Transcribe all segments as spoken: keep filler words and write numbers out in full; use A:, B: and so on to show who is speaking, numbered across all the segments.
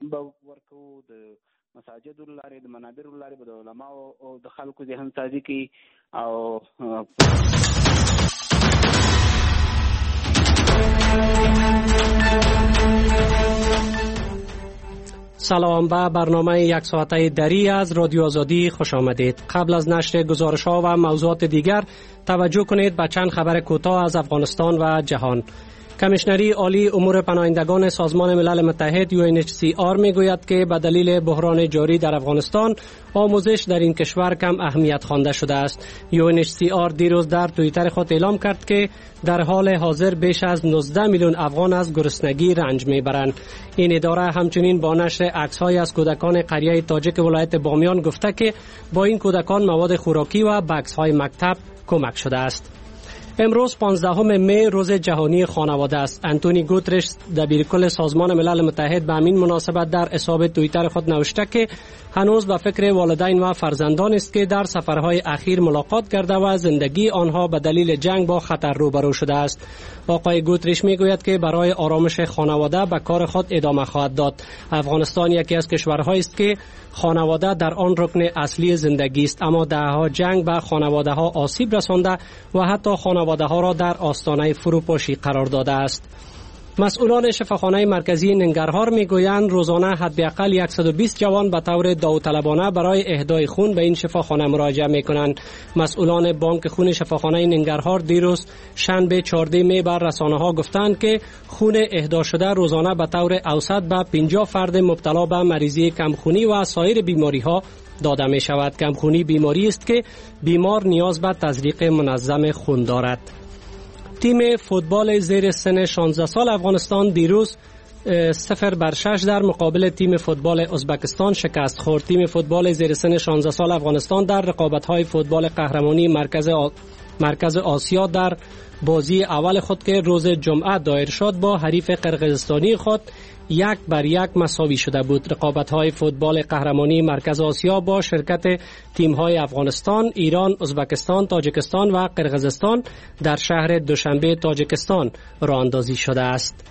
A: به ورکو د مساجد لارې د منابر لارې به د علماء او د خلکو ذهن تازه کی او
B: سلام، به برنامه یک ساعته دری از رادیو آزادی خوش آمدید. قبل از نشر گزارش ها و موضوعات دیگر توجه کنید به چند خبر کوتاه از افغانستان و جهان. کمیشنری عالی امور پناهندگان سازمان ملل متحد یو ان اچ سی آر میگوید که به دلیل بحران جاری در افغانستان آموزش در این کشور کم اهمیت خوانده شده است. یو ان اچ سی آر دیروز در توییتر خود اعلام کرد که در حال حاضر بیش از نوزده میلیون افغان از گرسنگی رنج میبرند. این اداره همچنین با نشر عکس‌های از کودکان قریه تاجک ولایت بامیان گفته که با این کودکان مواد خوراکی و بکس‌های مکتب کمک شده است. امروز پانزدهم می روز جهانی خانواده است. انتونی گوترش دبیرکل سازمان ملل متحد به همین مناسبت در حساب توییتر خود نوشته که هنوز به فکر والدین و فرزندان است که در سفرهای اخیر ملاقات کرده و زندگی آنها به دلیل جنگ با خطر روبرو شده است. آقای گوترش میگوید که برای آرامش خانواده به کار خود ادامه خواهد داد. افغانستان یکی از کشورهایی است که خانواده در آن رکن اصلی زندگی است، اما دهها جنگ به خانواده ها آسیب رسانده و حتی خانواده ها را در آستانه فروپاشی قرار داده است. مسئولان شفاخانه مرکزی ننگرهار میگویند روزانه حداقل صد و بیست جوان به طور داوطلبانه برای اهدای خون به این شفاخانه مراجعه میکنند. مسئولان بانک خون شفاخانه ننگرهار دیروز شنبه چهاردهم می بر رسانه‌ها گفتند که خون اهدا شده روزانه به طور اوسط به پنجاه فرد مبتلا به مریضی کمخونی و سایر بیماری‌ها داده می شود. کمخونی بیماری است که بیمار نیاز به تزریق منظم خون دارد. تیم فوتبال زیر سن شانزده سال افغانستان دیروز صفر بر شش در مقابل تیم فوتبال ازبکستان شکست خورد. تیم فوتبال زیر سن شانزده سال افغانستان در رقابت‌های فوتبال قهرمانی مرکز آ... مرکز آسیا در بازی اول خود که روز جمعه دایر شد با حریف قرقیزستانی خود یک بر یک مساوی شده بود. رقابت‌های فوتبال قهرمانی مرکز آسیا با شرکت تیم‌های افغانستان، ایران، ازبکستان، تاجیکستان و قرقیزستان در شهر دوشنبه تاجیکستان راه اندازی شده است.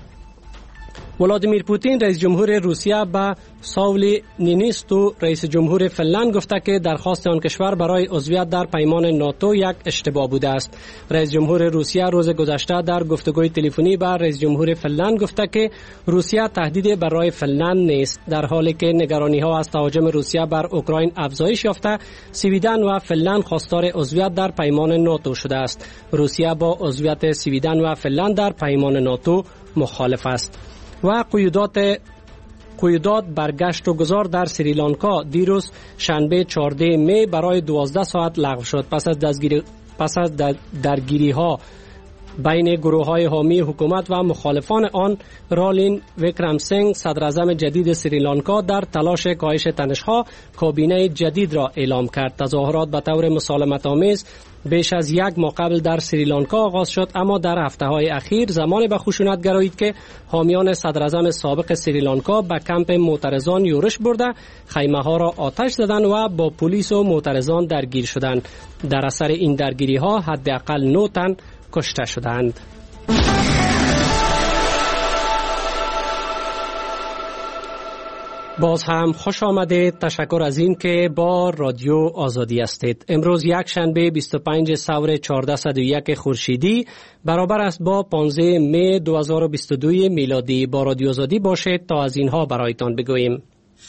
B: ولادیمیر پوتین رئیس جمهور روسیه به ساولی نینیستو رئیس جمهور فنلند گفته که درخواست آن کشور برای عضویت در پیمان ناتو یک اشتباه بوده است. رئیس جمهور روسیه روز گذشته در گفتگوی تلفنی با رئیس جمهور فنلند گفته که روسیه تهدیدی برای فنلند نیست. در حالی که نگرانی‌ها از تهاجم روسیه بر اوکراین افزایش یافته، سویدن و فنلند خواستار عضویت در پیمان ناتو شده است. روسیه با عضویت سویدن و فنلند در پیمان ناتو مخالف است. و قیودات قیودات برگشت و گذار در سریلانکا دیروز شنبه چهاردهم می برای دوازده ساعت لغو شد. پس از دستگیری پس از درگیری ها بین گروه های حامی حکومت و مخالفان آن، رالین ویکرم سینگ صدر اعظم جدید سریلانکا در تلاش کاهش تنش‌ها کابینه جدید را اعلام کرد. تظاهرات به طور مسالمت آمیز بیش از یک ماه قبل در سریلانکا آغاز شد، اما در هفته‌های اخیر زمانی به خشونت گرایید که حامیان صدر اعظم سابق سریلانکا به کمپ معترضان یورش برده، خیمه‌ها را آتش زدند و با پلیس و معترضان درگیر شدند. در اثر این درگیری‌ها حداقل نه تن کشته شدند. باز هم خوش آمدید. تشکر از این که با رادیو آزادی هستید. امروز یک شنبه بیست و پنج سور چهارصد و یک خورشیدی برابر است با پانزدهم می دو هزار و بیست و دو میلادی. با رادیو آزادی باشید تا از اینها برایتان بگوییم.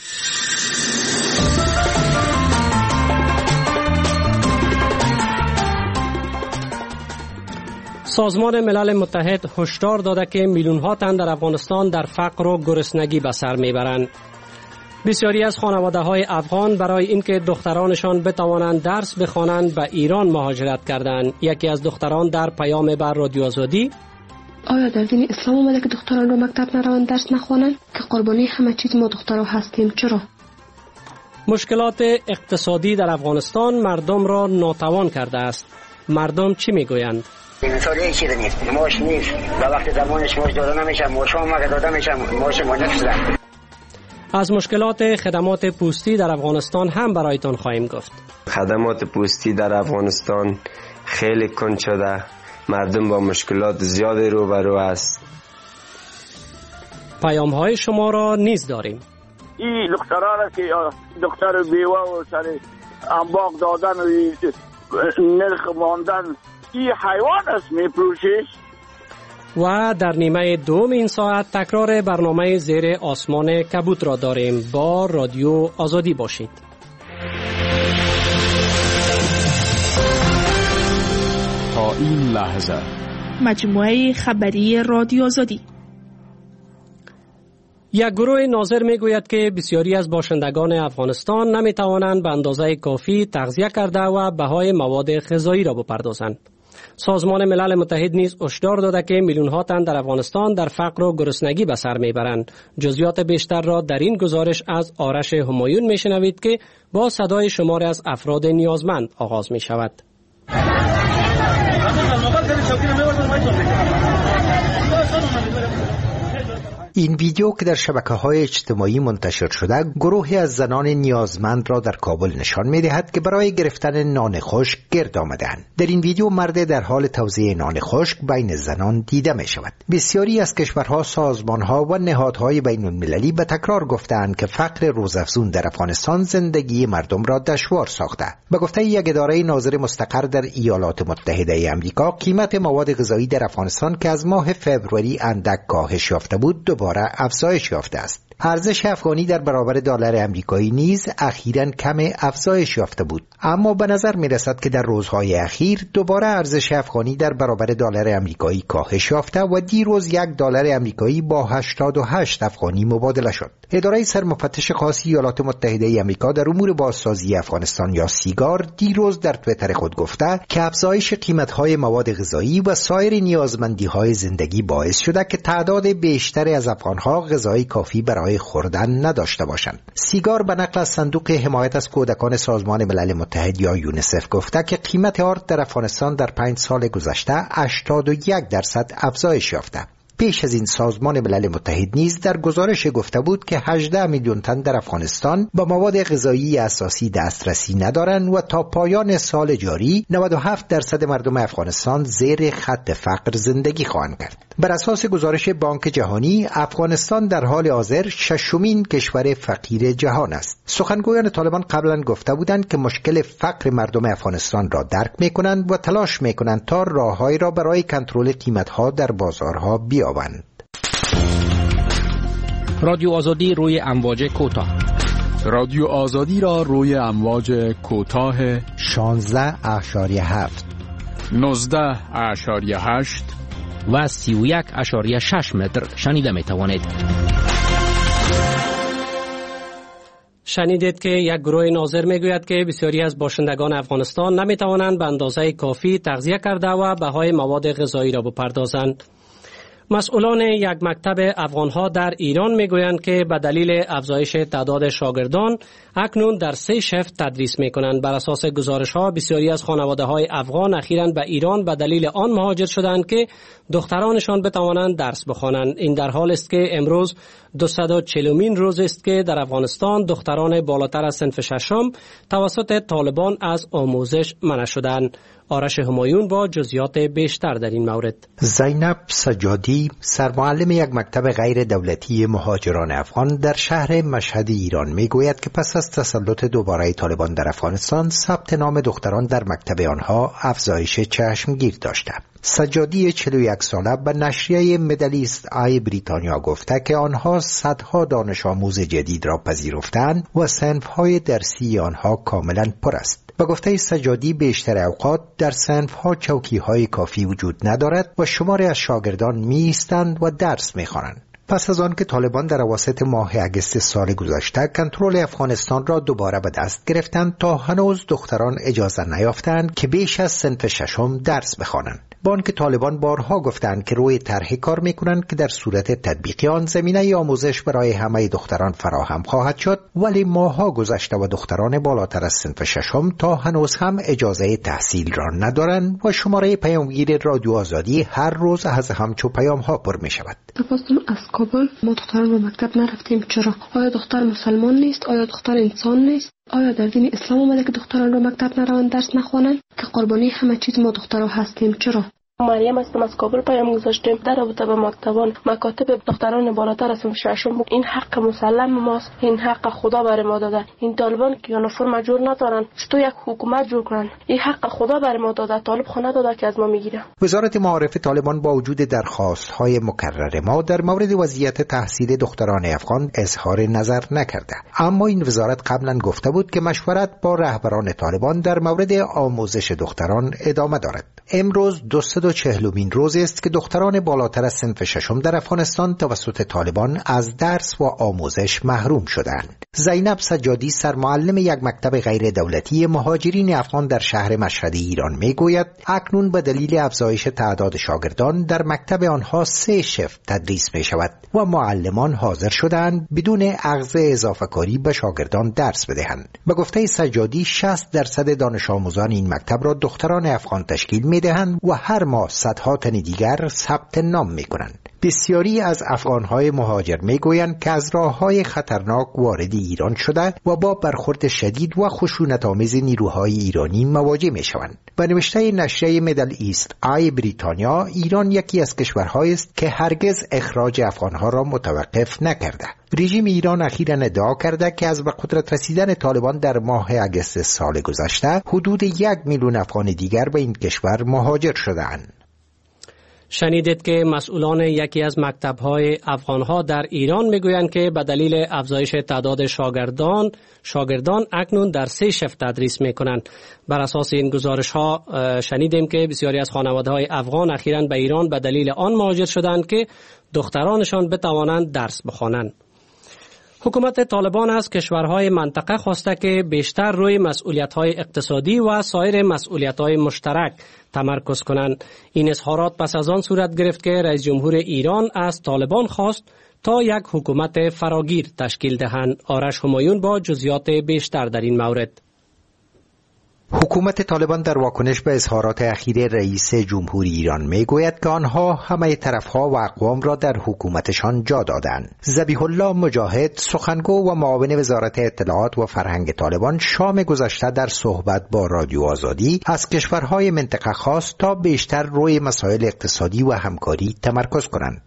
B: سازمان ملل متحد هشدار داده که میلیون ها تن در افغانستان در فقر و گرسنگی به سر میبرند. بسیاری از خانواده های افغان برای اینکه دخترانشان بتوانند درس بخوانند به ایران مهاجرت کردند. یکی از دختران در پیام بر رادیو آزادی:
C: آیا در دین اسلام اومده که دختران رو مکتب نروند درس نخوانند؟ که قربانی همه چیز ما دخترها هستیم. چرا؟
B: مشکلات اقتصادی در افغانستان مردم را ناتوان کرده است. مردم چی میگویند؟
D: مثالی چیزی نیست. ماش نیست. و وقتی زمانش ماش داده نمیشه، ماش هم اگه داده میشه، ماش ما نفسه.
B: از مشکلات خدمات پوستی در افغانستان هم برایتان خواهیم گفت.
E: خدمات پوستی در افغانستان خیلی کند شده. مردم با مشکلات زیادی روبرو است.
B: پیام های شما را نیز داریم.
F: این دخترها را که دختر بیوه و سر انباق دادن و نرخ ماندن، این حیوان است میپروشیش.
B: و در نیمه دوم این ساعت تکرار برنامه زیر آسمان کبوت را داریم. با رادیو آزادی باشید.
G: تا این لحظه
H: مجموعه خبری رادیو آزادی.
B: یک گروه ناظر میگوید که بسیاری از باشندگان افغانستان نمیتوانند به اندازه کافی تغذیه کرده و بهای مواد غذایی را بپردازند. سازمان ملل متحد نیز هشدار داده که میلیون ها تن در افغانستان در فقر و گرسنگی به سر میبرند. جزئیات بیشتر را در این گزارش از آرش همایون میشنوید که با صدای شماری از افراد نیازمند آغاز می شود.
I: این ویدیو که در شبکه‌های اجتماعی منتشر شده، گروهی از زنان نیازمند را در کابل نشان می‌دهد که برای گرفتن نان خشک گرد آمده‌اند. در این ویدیو مرد در حال توزیع نان خشک بین زنان دیده می‌شود. بسیاری از کشورها، سازمان‌ها و نهادهای بین‌المللی به تکرار گفته‌اند که فقر روزافزون در افغانستان زندگی مردم را دشوار ساخته. به گفته یک اداره ناظر مستقر در ایالات متحده آمریکا، قیمت مواد غذایی در افغانستان که از ماه فوریه اندک کاهش یافته بود، دوباره افزایش یافته است. ارزش افغانی در برابر دلار آمریکایی نیز اخیراً کم افزایش یافته بود، اما به نظر می رسد که در روزهای اخیر دوباره ارزش افغانی در برابر دلار آمریکایی کاهش یافته و دیروز یک دلار آمریکایی با هشتاد و هشت افغانی مبادله شد. اداره سرمفتش خاص ایالات متحده آمریکا در امور بازسازی افغانستان یا سیگار دیروز در توییتر خود گفته که افزایش قیمت‌های مواد غذایی و سایر نیازمندی‌های زندگی باعث شده که تعداد بیشتری از افغان‌ها غذای کافی برای خوردن نداشته باشند. سیگار به نقل از صندوق حمایت از کودکان سازمان ملل متحد یا یونیسف گفته که قیمت آرد در افغانستان در پنج سال گذشته هشتاد و یک درصد افزایش یافته. پیش از این سازمان ملل متحد نیز در گزارش گفته بود که هجده میلیون تن در افغانستان با مواد غذایی اساسی دسترسی ندارند و تا پایان سال جاری نود و هفت درصد مردم افغانستان زیر خط فقر زندگی خواهند کرد. بر اساس گزارش بانک جهانی، افغانستان در حال حاضر ششمین کشور فقیر جهان است. سخنگویان طالبان قبلا گفته بودند که مشکل فقر مردم افغانستان را درک می‌کنند و تلاش می‌کنند تا راههایی را برای کنترل قیمت‌ها در بازارها بیابند.
J: رادیو آزادی روی امواج کوتاه.
G: رادیو آزادی را روی امواج کوتاه
I: شانزده اشاریه هفت،
G: نوزده اشاریه هشت
J: و سی و یک اشاریه شش متر شنیده می توانید.
B: شنیدید که یک گروه ناظر میگوید که بسیاری از باشندگان افغانستان نمی توانند به اندازه کافی تغذیه کرده و بهای مواد غذایی را بپردازند. مسئولان یک مکتب افغانها در ایران میگویند که به دلیل افزایش تعداد شاگردان اکنون در سه شفت تدریس میکنند. بر اساس گزارش ها بسیاری از خانواده های افغان اخیراً به ایران به دلیل آن مهاجر شدند که دخترانشان بتوانند درس بخوانند. این در حال است که امروز دویست و چهلمین روز است که در افغانستان دختران بالاتر از صنف ششم توسط طالبان از آموزش منع شدند. آرش همایون با جزئیات بیشتر در این مورد.
I: زینب سجادی، سرمعلم یک مکتب غیر دولتی مهاجران افغان در شهر مشهد ایران میگوید که پس از تسلط دوباره طالبان در افغانستان ثبت نام دختران در مکتب آنها افزایش چشمگیر داشته. سجادی چهل و یک ساله به نشریه مدلیست آی بریتانیا گفته که آنها صدها دانش آموز جدید را پذیرفتند و صنف‌های درسی آنها کاملا پر است. به گفته سجادی بیشتر اوقات در صنف‌ها چوکی‌های کافی وجود ندارد و شماری از شاگردان می‌ایستند و درس می‌خوانند. پس از آن که طالبان در اواسط ماه اگست سال گذشته کنترل افغانستان را دوباره به دست گرفتند، تا هنوز دختران اجازه نیافتند که بیش از صنف ششم درس بخوانند. بانک طالبان بارها گفتند که روی طرحی کار میکنند که در صورت تطبیق آن زمینه آموزش برای همه دختران فراهم خواهد شد، ولی ماهها گذشته و دختران بالاتر از صنف ششم تا هنوز هم اجازه تحصیل را ندارند و شماره پیامگیر رادیو آزادی هر روز از همچو پیام ها پر می شود.
C: تپاستم از کابل، ما دختران به مکتب نرفتیم. چرا؟ آیا دختر مسلمان نیست؟ آیا دختر انسان نیست؟ آیا در دین اسلام اومده که دختران به مکتب نروند درس نخوانند که قربانی همه چیز ما دخترها هستیم؟ چرا؟ مریم هستم، از کابل پیام گذاشتیم در رابطه با مکتبان مکاتب دختران بالاتر از صنف ششم. این حق مسلم ماست، این حق خدا بر ما داده. این طالبان که یونیفرم جور ندارن، چطور یک حکومت جور کنن؟ این حق خدا بر ما داده، طالب خونه داده که از ما میگیره.
I: وزارت معارف طالبان با وجود درخواست‌های مکرر ما در مورد وضعیت تحصیل دختران افغان اظهار نظر نکرده، اما این وزارت قبلا گفته بود که مشورت با رهبران طالبان در مورد آموزش دختران ادامه دارد. امروز دویست و چهلمین روز است که دختران بالاتر از صنف ششم در افغانستان توسط طالبان از درس و آموزش محروم شدند. زینب سجادی سرمعلم یک مکتب غیر دولتی مهاجرین افغان در شهر مشهد ایران میگوید اکنون به دلیل افزایش تعداد شاگردان در مکتب آنها سه شفت تدریس می شود و معلمان حاضر شدند بدون اخذ اضافه کاری به شاگردان درس بدهند. به گفته سجادی شصت درصد دانش آموزان این مکتب را دختران افغان تشکیل می دهند و هر ماه صدها تن دیگر ثبت نام می کنند. بسیاری از افغانهای مهاجر می گویند که از راههای خطرناک وارد ایران شده و با برخورد شدید و خشونت‌آمیز نیروهای ایرانی مواجه می شوند. به نوشته نشریه میدل ایست آی بریتانیا، ایران یکی از کشورهایی است که هرگز اخراج افغانها را متوقف نکرده. رژیم ایران اخیراً ادعا کرده که از به قدرت رسیدن طالبان در ماه اگست سال گذشته حدود یک میلیون افغان دیگر به این کشور مهاجر شده‌اند.
B: شنیدید که مسئولان یکی از مکتب‌های افغان‌ها در ایران میگویند که به دلیل افزایش تعداد شاگردان شاگردان اکنون در سه شفت تدریس میکنند. بر اساس این گزارش‌ها شنیدیم که بسیاری از خانواده‌های افغان اخیراً به ایران به دلیل آن مهاجر شدند که دخترانشان بتوانند درس بخوانند. حکومت طالبان از کشورهای منطقه خواسته که بیشتر روی مسئولیت‌های اقتصادی و سایر مسئولیت‌های مشترک تمرکز کنند. این اظهارات پس از آن صورت گرفت که رئیس جمهور ایران از طالبان خواست تا یک حکومت فراگیر تشکیل دهند. آرش همایون با جزئیات بیشتر در این مورد.
I: حکومت طالبان در واکنش به اظهارات اخیر رئیس جمهور ایران میگوید که آنها همه طرفها و اقوام را در حکومتشان جا دادند. ذبیح الله مجاهد، سخنگو و معاون وزارت اطلاعات و فرهنگ طالبان، شام گذشته در صحبت با رادیو آزادی از کشورهای منطقه خواست تا بیشتر روی مسائل اقتصادی و همکاری تمرکز کنند.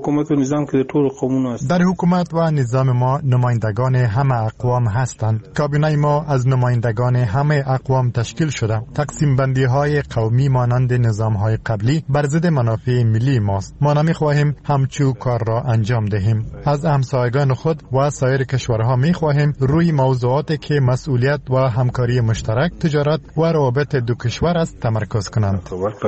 K: در حکومت و نظام ما نمایندگان همه اقوام هستند. کابینه ما از نمایندگان همه اقوام تشکیل شده. تقسیم بندی های قومی مانند نظام های قبلی بر ضد منافع ملی ماست. ما نمی خواهیم همچو کار را انجام دهیم. از همسایگان خود و سایر کشورها می خواهیم روی موضوعاتی که مسئولیت و همکاری مشترک، تجارت و روابط دو کشور است تمرکز کنند.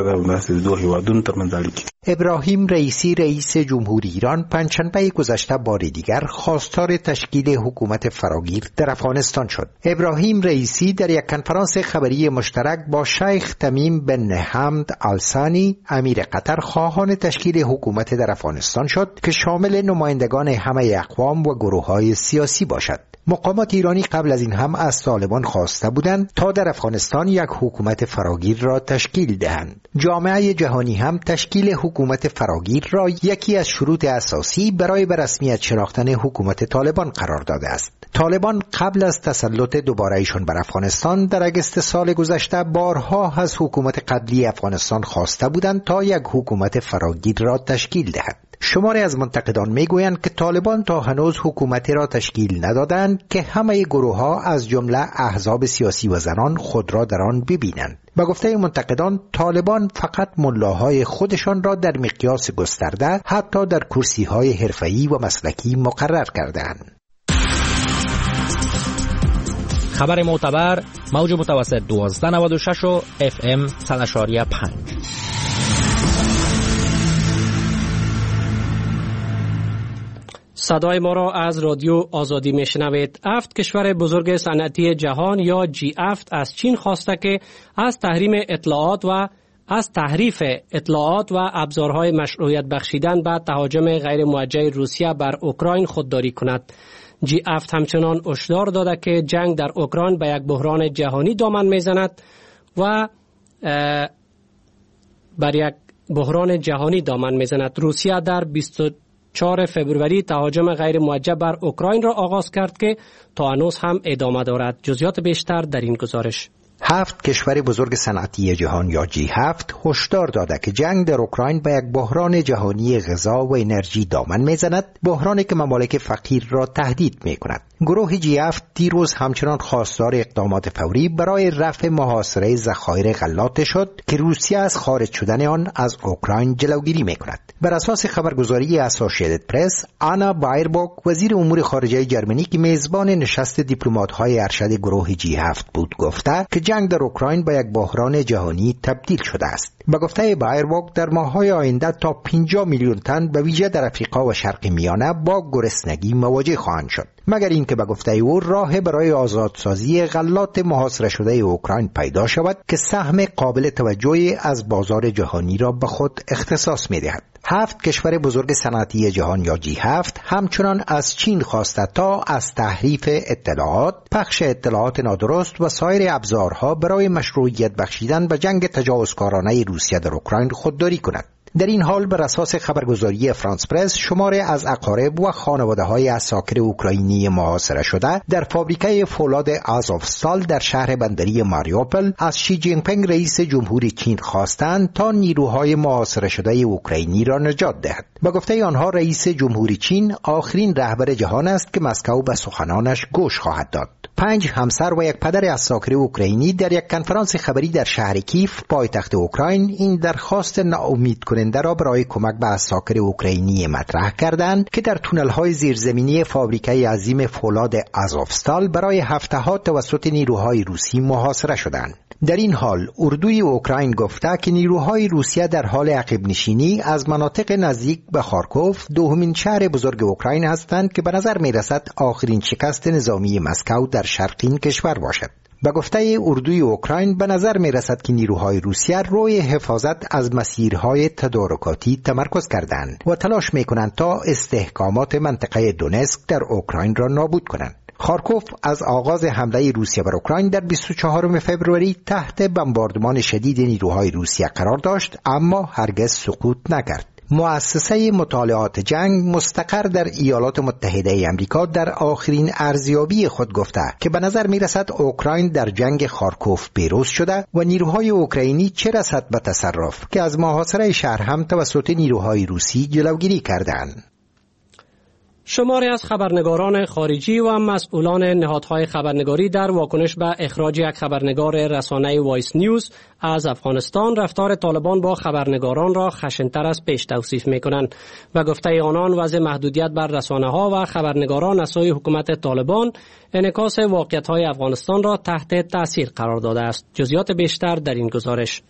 I: ابراهیم رئیسی، رئیس جمهور ایران، پنجشنبه گذشته بار دیگر خواستار تشکیل حکومت فراگیر در افغانستان شد. ابراهیم رئیسی در یک کنفرانس خبری مشترک با شیخ تمیم بن حمد آل-ثانی امیر قطر خواهان تشکیل حکومت در افغانستان شد که شامل نمایندگان همه اقوام و گروه‌های سیاسی باشد. مقامات ایرانی قبل از این هم از طالبان خواسته بودند تا در افغانستان یک حکومت فراگیر را تشکیل دهند. جامعه جهانی هم تشکیل حکومت فراگیر را یکی از شروط اساسی برای به رسمیت شناختن حکومت طالبان قرار داده است. طالبان قبل از تسلط دوباره ایشان بر افغانستان در اگست سال گذشته بارها از حکومت قبلی افغانستان خواسته بودند تا یک حکومت فراگیر را تشکیل دهد. شماری از منتقدان میگویند که طالبان تا هنوز حکومتی را تشکیل ندادند که همه گروه‌ها از جمله احزاب سیاسی و زنان خود را در آن ببینند. به گفته منتقدان، طالبان فقط ملاهای خودشان را در مقیاس گسترده حتی در کرسی‌های حرفه‌ای و مسلکی مقرر کردند.
J: خبر معتبر، موج متوسط دوازده نود و شش و اف ام صد و پنج.
B: صدای ما را از رادیو آزادی میشنوید. افت کشور بزرگ صنعتی جهان یا جی افت از چین خواسته که از تحریم اطلاعات و از تحریف اطلاعات و ابزارهای مشروعیت بخشیدن به تهاجم غیر موجه روسیه بر اوکراین خودداری کند. جی افت همچنان هشدار داده که جنگ در اوکراین به یک بحران جهانی دامن میزند و بر یک بحران جهانی دامن میزند. روسیه در بیست و چهارم فوریه تهاجم غیر موجه بر اوکراین را آغاز کرد که تا هنوز هم ادامه دارد. جزئیات بیشتر در این گزارش.
I: هفت کشور بزرگ صنعتی جهان یا جی هفت هشدار داده که جنگ در اوکراین به یک بحران جهانی غذا و انرژی دامن میزند، بحرانی که ممالک فقیر را تهدید میکند. گروه جی هفت دیروز همچنان خواستار اقدامات فوری برای رفع محاصره ذخایر غلات شد که روسیه از خارج شدن آن از اوکراین جلوگیری میکند. بر اساس خبرگزاری اسوسییتد پرس، آنا بایربوک وزیر امور خارجه جرمنی که میزبان نشست دیپلمات‌های ارشد گروه جی هفت بود گفته که جنگ در اوکراین به یک بحران جهانی تبدیل شده است. به گفته بایربوک در ماه‌های آینده تا پنجاه میلیون تن به ویژه در افریقا و شرق میانه با گرسنگی مواجه خواهند شد. مگر اینکه به گفته او راه برای آزادسازی غلات محاصره شده اوکراین پیدا شود که سهم قابل توجهی از بازار جهانی را به خود اختصاص می‌دهد. هفت کشور بزرگ صنعتی جهان یا جی هفت همچنان از چین خواسته تا از تحریف اطلاعات، پخش اطلاعات نادرست و سایر ابزارها برای مشروعیت بخشیدن به جنگ تجاوزکارانه روسیه در اوکراین خودداری کند. در این حال بر اساس خبرگزاری فرانس پرس، شماری از اقارب و خانواده‌های عساکر اوکراینی محاصره شده در فابریکه فولاد آزوفستال در شهر بندری ماریوپل از شی جین پینگ رئیس جمهوری چین خواستند تا نیروهای محاصره شده اوکراینی را نجات دهد. با گفته آنها رئیس جمهوری چین آخرین رهبر جهان است که مسکو به سخنانش گوش خواهد داد. پنج همسر و یک پدر عساکر اوکراینی در یک کنفرانس خبری در شهر کیف پایتخت اوکراین این درخواست ناامید کننده را برای کمک به عساکر اوکراینی مطرح کردند که در تونل‌های زیرزمینی فابریکه عظیم فولاد آزوفستال برای هفته‌ها توسط نیروهای روسی محاصره شدند. در این حال اردوی اوکراین گفته که نیروهای روسیه در حال عقب نشینی از مناطق نزدیک به خارکوف، دومین شهر بزرگ اوکراین هستند که به نظر می‌رسد آخرین شکست نظامی مسکو در شرقین کشور باشد. به گفته اردوی اوکراین به نظر می رسد که نیروهای روسیه روی حفاظت از مسیرهای تدارکاتی تمرکز کردند و تلاش می کنند تا استحکامات منطقه دونسک در اوکراین را نابود کنند. خارکوف از آغاز حمله روسیه بر اوکراین در بیست و چهارم فوریه تحت بمباردمان شدید نیروهای روسیه قرار داشت، اما هرگز سقوط نکرد. مؤسسه مطالعات جنگ مستقر در ایالات متحده آمریکا در آخرین ارزیابی خود گفته که به نظر می رسد اوکراین در جنگ خارکوف پیروز شده و نیروهای اوکراینی چه رسد به تصرف که از محاصره شهر هم توسط نیروهای روسی جلوگیری کردند.
B: شماری از خبرنگاران خارجی و مسئولان نهادهای خبرنگاری در واکنش به اخراج یک خبرنگار رسانه وایس نیوز از افغانستان رفتار طالبان با خبرنگاران را خشن‌تر از پیش توصیف می‌کنند و گفته آنان وضع محدودیت بر رسانه‌ها و خبرنگاران از سوی حکومت طالبان انعکاس واقعیت‌های افغانستان را تحت تاثیر قرار داده است. جزئیات بیشتر در این گزارش.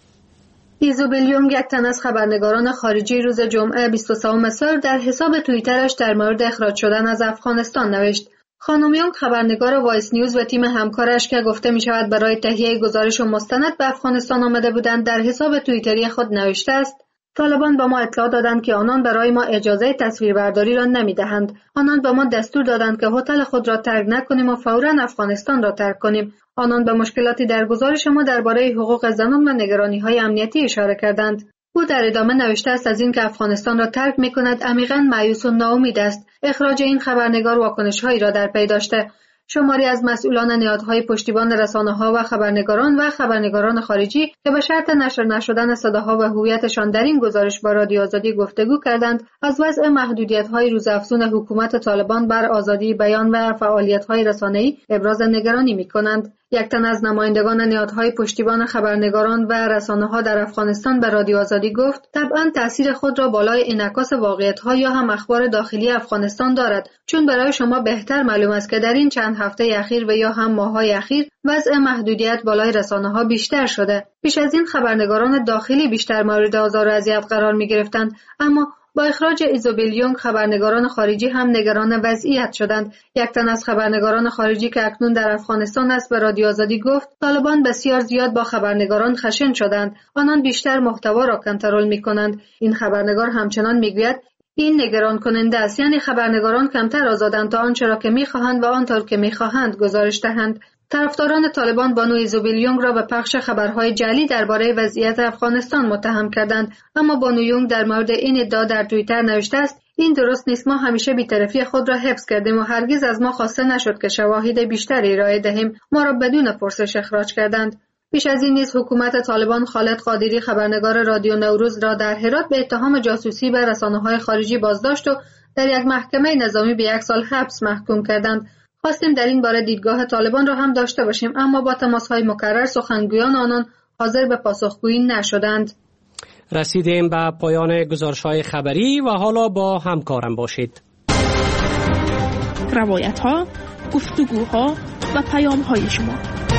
L: ایزوبل یونگ، یک تن از خبرنگاران خارجی، روز جمعه بیست و سوم سال در حساب توییترش در مورد اخراج شدن از افغانستان نوشت: خانم یونگ، خبرنگار وایس نیوز و تیم همکارش که گفته می شود برای تهیه گزارش و مستند به افغانستان آمده بودند، در حساب توییتری خود نوشته است: طالبان به ما اطلاع دادند که آنان برای ما اجازه تصویربرداری را نمی دهند. آنان به ما دستور دادند که هتل خود را ترک نکنیم و فوراً افغانستان را ترک کنیم. آنان به مشکلاتی در گزارش ما درباره حقوق زنان و نگرانی‌های امنیتی اشاره کردند. او در ادامه نوشته است از اینکه افغانستان را ترک می‌کند عمیقاً مایوس و ناامید است. اخراج این خبرنگار واکنش‌هایی را در پی داشته. شماری از مسئولان نهادهای پشتیبان رسانه‌ها و خبرنگاران و خبرنگاران خارجی که به شرط نشر نشدن صداها و هویتشان در این گزارش با رادیو آزادی گفتگو کردند، از وضع محدودیت‌های روزافزون حکومت طالبان بر آزادی بیان و فعالیت‌های رسانه‌ای ابراز نگرانی می‌کنند. یک تن از نمایندگان نهادهای پشتیبان خبرنگاران و رسانه‌ها در افغانستان به رادیو آزادی گفت: طبعاً تأثیر خود را بالای انعکاس واقعیت‌ها یا هم اخبار داخلی افغانستان دارد، چون برای شما بهتر معلوم است که در این چند هفته اخیر و یا هم ماه‌های اخیر وضع محدودیت بالای رسانه‌ها بیشتر شده. پیش از این خبرنگاران داخلی بیشتر مورد آزار و اذیت قرار می‌گرفتند، اما با اخراج ایزوبل یونگ خبرنگاران خارجی هم نگران وضعیت شدند. یک تن از خبرنگاران خارجی که اکنون در افغانستان است به رادیو آزادی گفت: طالبان بسیار زیاد با خبرنگاران خشن شدند. آنان بیشتر محتوا را کنترل می‌کنند. این خبرنگار همچنان می‌گوید: این نگران کننده است، یعنی خبرنگاران کمتر آزادند تا آنچه را که می‌خواهند و آنطور که می‌خواهند گزارش دهند. طرفداران طالبان بانو ایزوبل یونگ را به پخش خبرهای جعلی درباره وضعیت افغانستان متهم کردند، اما بانو یونگ در مورد این ادعا در توییتر نوشته است: این درست نیست. ما همیشه بی‌طرفی خود را حفظ کردیم و هرگز از ما خواسته نشد که شواهد بیشتری ارائه دهیم. ما را بدون پرسش اخراج کردند. پیش از این نیز حکومت طالبان خالد قادری خبرنگار رادیو نوروز را در هرات به اتهام جاسوسی به رسانه‌های خارجی بازداشت و در یک محکمه نظامی به یک سال حبس محکوم کردند. خواستیم در این باره دیدگاه طالبان را هم داشته باشیم، اما با تماس‌های مکرر سخنگویان آنان حاضر به پاسخگویی نشدند.
B: رسیدیم به پایان گزارش‌های خبری و حالا با همکارم باشید.
H: روایت‌ها، گفتگوها و پیام‌های شما.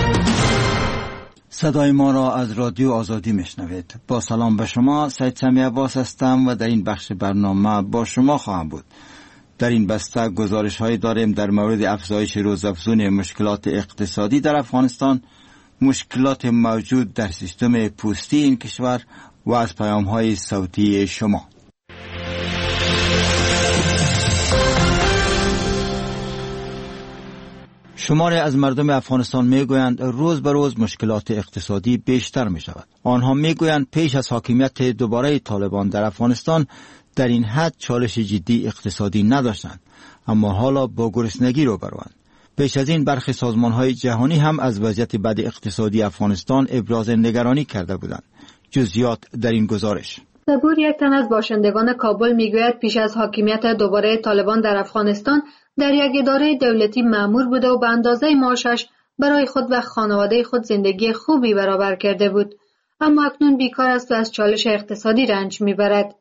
M: صدای ما را از رادیو آزادی میشنوید. با سلام به شما، سید سمی عباس هستم و در این بخش برنامه با شما خواهم بود. در این بسته گزارش هایی داریم در مورد افزایش روزافزون مشکلات اقتصادی در افغانستان، مشکلات موجود در سیستم پوستی این کشور و از پیام های صوتی شما. شماری از مردم افغانستان میگویند روز به روز مشکلات اقتصادی بیشتر می شود. آنها میگویند پیش از حاکمیت دوباره طالبان در افغانستان در این حد چالش جدی اقتصادی نداشتند، اما حالا با گرسنگی روبروند. پیش از این برخی سازمان‌های جهانی هم از وضعیت بد اقتصادی افغانستان ابراز نگرانی کرده بودند. جزئیات در این گزارش.
L: صبور یک تن از باشندگان کابل میگوید پیش از حاکمیت دوباره طالبان در افغانستان در یک اداره دولتی مأمور بوده و به اندازه معاشش برای خود و خانواده خود زندگی خوبی برابر کرده بود، اما اکنون بیکار است و از چالش اقتصادی رنج میبرد.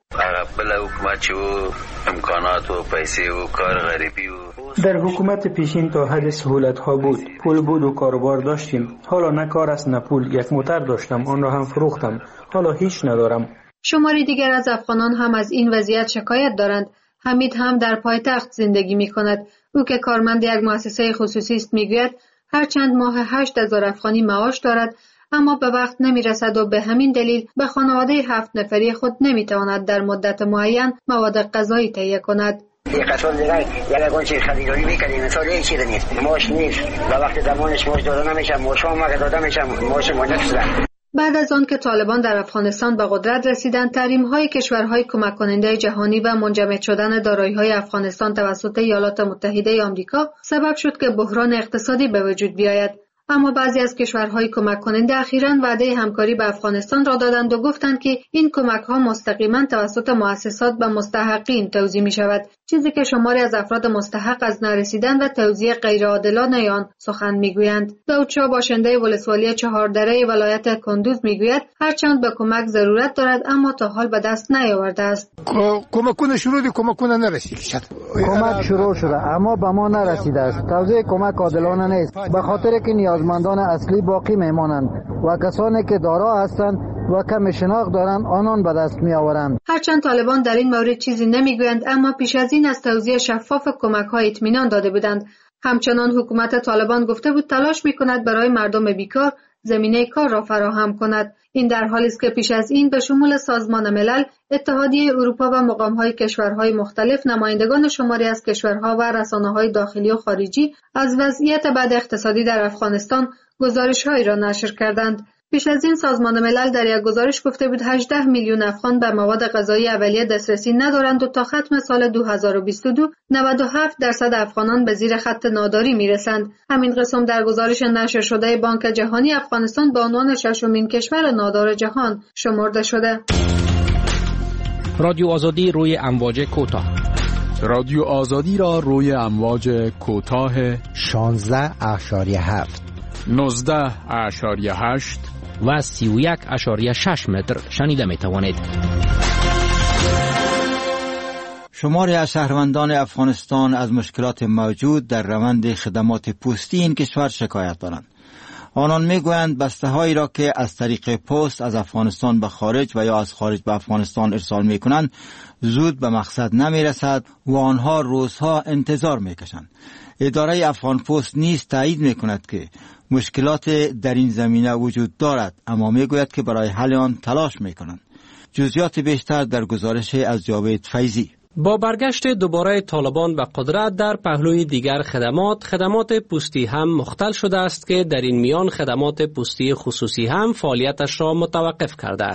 N: امکانات و پیسه و کار غریبی و
O: در حکومت پیشین تا حد سهولت ها بود، پول بود و کاروبار داشتیم. حالا نه کار است نه پول. یک موتر داشتم، آن را هم فروختم، حالا هیچ ندارم.
L: شماری دیگر از افغانان هم از این وضعیت شکایت دارند. حمید هم در پایتخت زندگی می کند. او که کارمند یک مؤسسه خصوصی است میگوید هرچند ماه هشت هزار افغانی معاش دارد، اما به وقت نمی رسد و به همین دلیل به خانواده هفت نفری خود نمی تواند در مدت معین مواد غذایی تهیه کند.
D: یک قسم دیگر یک اون چیز خریداری میکنیم، مثال این چیز نیست، ماش نیست و وقتی درمانش ماش داده نمیشه، ماش هم اگه داده میشه ماش مانکس ده.
L: بعد از آن که طالبان در افغانستان به قدرت رسیدند، تحریم‌های کشورهای کمک کننده جهانی و منجمد شدن دارایی‌های افغانستان توسط ایالات متحده آمریکا سبب شد که بحران اقتصادی به وجود بیاید. اما بعضی از کشورهای کمک کننده اخیراً وعده همکاری به افغانستان را دادند و گفتند که این کمک‌ها مستقیما توسط مؤسسات به مستحقین توزیع می‌شود، چیزی که شماری از افراد مستحق از نرسیدن و توزیع غیرعادلانه آن سخن می‌گویند. داود شاه باشنده ولسوالی چهاردره ولایت کندوز می‌گوید هرچند به کمک ضرورت دارد اما تا حال به دست نیاورده است.
P: کمکونه شروع دی کمکونه نرسید.
Q: کمک شروع شده اما به ما نرسیده است. توزیع کمک عادلانه نیست، به خاطر که نیازمندان اصلی باقی میمانند و کسانی که دارا هستند و کم شناخت دارند آنان به دست می آورند.
L: هرچند طالبان در این مورد چیزی نمیگویند، اما پیش از این از توزیع شفاف کمک‌ها اطمینان داده بودند. همچنان حکومت طالبان گفته بود تلاش می‌کند برای مردم بیکار زمینه کار را فراهم کند. این در حالی است که پیش از این به شمول سازمان ملل، اتحادیه اروپا و مقام‌های کشورهای مختلف نمایندگان شماری از کشورها و رسانه‌های داخلی و خارجی از وضعیت بد اقتصادی در افغانستان گزارش‌هایی را نشر کردند. پیش از این سازمان ملل در یک گزارش گفته بود هجده میلیون افغان به مواد غذایی اولیه دسترسی ندارند و تا ختم سال دو هزار و بیست و دو نود و هفت درصد افغانان به زیر خط ناداری میرسند. همین قسم در گزارش نشر شده بانک جهانی افغانستان به عنوان ششمین کشور نادار جهان شمرده شده.
J: رادیو آزادی روی امواج کوتاه.
G: رادیو آزادی را روی امواج کوتاه
I: شانزده اشاریه هفت،
G: نوزده اشاریه هشت
J: و سی و یک اشاریه شش متر شنیده می توانید.
M: شماری از شهروندان افغانستان از مشکلات موجود در روند خدمات پستی این کشور شکایت دارند. آنان میگویند بسته هایی را که از طریق پست از افغانستان به خارج و یا از خارج به افغانستان ارسال می کنند زود به مقصد نمی رسد و آنها روزها انتظار می کشند. اداره افغان پست نیز تایید می کند که مشکلات در این زمینه وجود دارد، اما می گوید که برای حل آن تلاش می کنند. جزئیات بیشتر در گزارش از جاوید فیضی.
B: با برگشت دوباره طالبان به قدرت در پهلوی دیگر خدمات، خدمات پستی هم مختل شده است که در این میان خدمات پستی خصوصی هم فعالیتش را متوقف کرده است.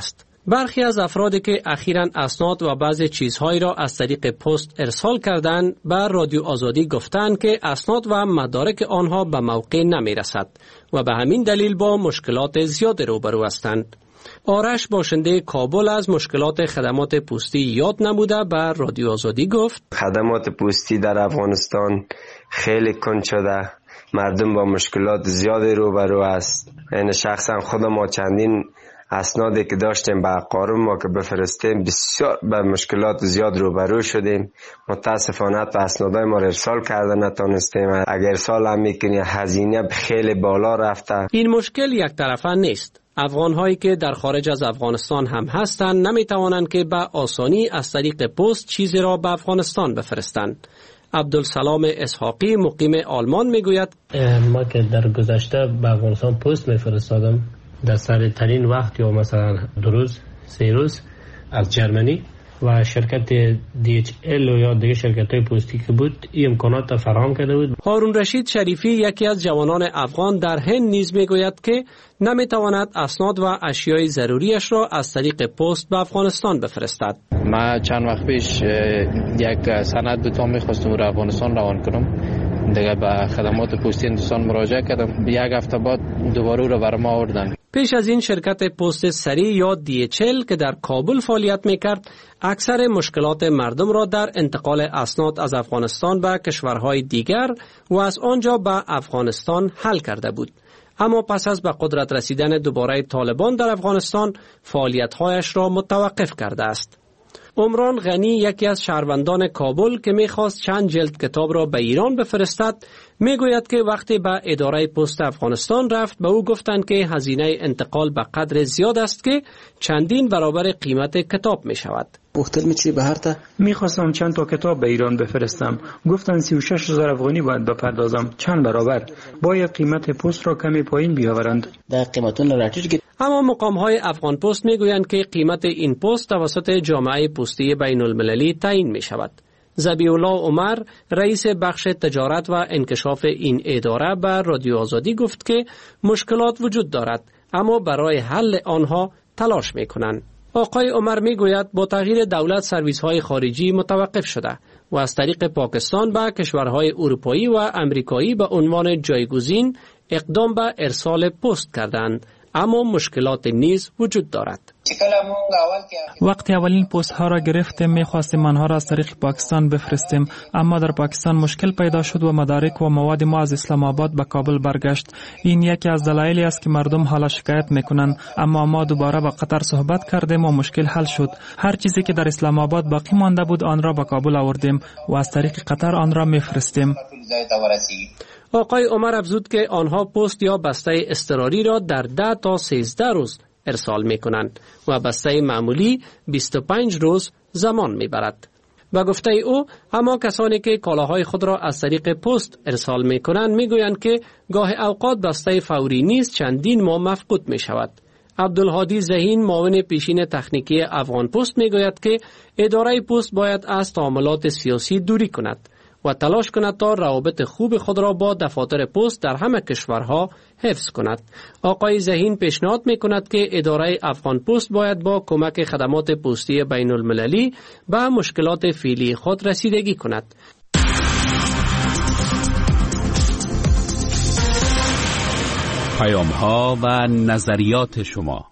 B: برخی از افرادی که اخیراً اسناد و بعضی چیزهایی را از طریق پست ارسال کردند بر رادیو آزادی گفتند که اسناد و مدارک آنها به موقع نمی رسد و به همین دلیل با مشکلات زیاد روبرو هستند. آرش باشنده کابل از مشکلات خدمات پستی یاد نموده بر رادیو آزادی گفت
E: خدمات پستی در افغانستان خیلی کند شده، مردم با مشکلات زیادی روبرو است. این شخصا خود ما چندین اسنادی که داشتیم به اقارم ما که بفرستیم بسیار به مشکلات زیاد روبرو شدیم. متاسفانه به اسنادای ما ارسال کرده نتونستیم. اگر ارسال هم میکنی هزینه خیلی بالا رفته.
B: این مشکل یک طرفه نیست. افغان هایی که در خارج از افغانستان هم هستند نمی توانند که به آسانی از طریق پست چیزی را به افغانستان بفرستند. عبدالسلام اسحاقی مقیم آلمان میگوید
R: ما که در گذشته به افغانستان پست میفرستادم در سریع ترین وقت یا مثلا دو روز سه روز از جرمنی و شرکت دی اچ ال یا دیگه شرکت های پستی که بود این امکانات فراهم کرده بود.
B: هارون رشید شریفی یکی از جوانان افغان در هند نیز میگوید که نمیتواند اسناد و اشیای ضروریش را از طریق پست به افغانستان بفرستد.
S: ما چند وقت پیش یک سند دو تا میخواستم رو افغانستان روان کنم، دیگه به خدمات پستی هندوستان مراجعه کردم، یک هفته بعد دوباره رو برام آوردن.
B: پیش از این شرکت پست سریع یا دی اچ ال که در کابل فعالیت میکرد اکثر مشکلات مردم را در انتقال اسناد از افغانستان به کشورهای دیگر و از آنجا به افغانستان حل کرده بود. اما پس از به قدرت رسیدن دوباره طالبان در افغانستان فعالیت‌هایش را متوقف کرده است. عمران غنی یکی از شهروندان کابل که میخواست چند جلد کتاب را به ایران بفرستد میگوید که وقتی به اداره پست افغانستان رفت به او گفتند که هزینه انتقال به قدر زیاد است که چندین برابر قیمت کتاب می شود.
O: وقتی میچی به هر تا میخواستم چند تا کتاب به ایران بفرستم، گفتن سی و شش هزار افغانی باید بپردازم، چند برابر باید قیمت پست را کمی پایین بیاورند.
R: در قیمتون راتیج
B: اما مقام های افغان پست میگویند که قیمت این پست توسط جامعه پستی بین المللی تعیین می شود. ذبیح الله عمر رئیس بخش تجارت و انکشاف این اداره به رادیو آزادی گفت که مشکلات وجود دارد اما برای حل آنها تلاش می کنند. آقای عمر می گوید با تغییر دولت سرویس های خارجی متوقف شده و از طریق پاکستان به کشورهای اروپایی و امریکایی به عنوان جایگزین اقدام به ارسال پست کردند، اما مشکلات نیز وجود دارد.
T: وقتی اولین پست ها را گرفتیم میخواستیم آنها را از طریق پاکستان بفرستیم، اما در پاکستان مشکل پیدا شد و مدارک و مواد ما از اسلام آباد به کابل برگشت. این یکی از دلایلی است که مردم حالا شکایت میکنند، اما ما دوباره با قطر صحبت کردیم و مشکل حل شد. هر چیزی که در اسلام آباد باقی مانده بود آن را به کابل آوردیم و از طریق قطر آن را میفرستیم.
B: آقای عمر افزود که آنها پست یا بسته اضطراری را در ده تا سیزده روز ارسال می کنند و بسته معمولی بیست و پنج روز زمان می برد. به گفته او اما کسانی که کالاهای خود را از طریق پست ارسال می کنند می گویند که گاه اوقات بسته فوری نیز چندین ماه مفقود می شود. عبدالهادی ذهین معاون پیشین تکنیکی افغان پست می گوید که اداره پست باید از تعاملات سیاسی دوری کند و تلاش کند تا روابط خوب خود را با دفاتر پست در همه کشورها حفظ کند. آقای ذهین پیشنهاد می کند که اداره افغان پست باید با کمک خدمات پستی بین المللی به مشکلات فعلی خود رسیدگی کند.
U: پیام ها و نظریات شما.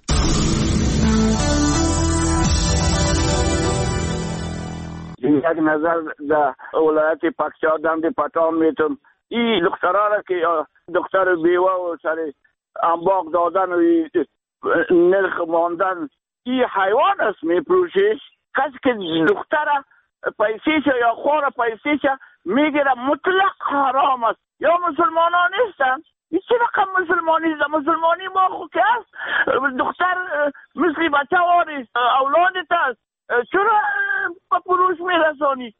F: یک نظر در ولایت پاکستان دی پتام میتونم این دخترها را که دختر بیوه و سر انباق دادن و نرخ ماندن این حیوان است میپروشش. کسی که دختر پیسیش یا خور پیسیش میگیره مطلق حرام است. یا مسلمانان نیستن؟ این چه رقم مسلمانی است؟ مسلمانی ما خود که است دختر مثل بچه واری اولادت است، چرا با پروش میرسانی؟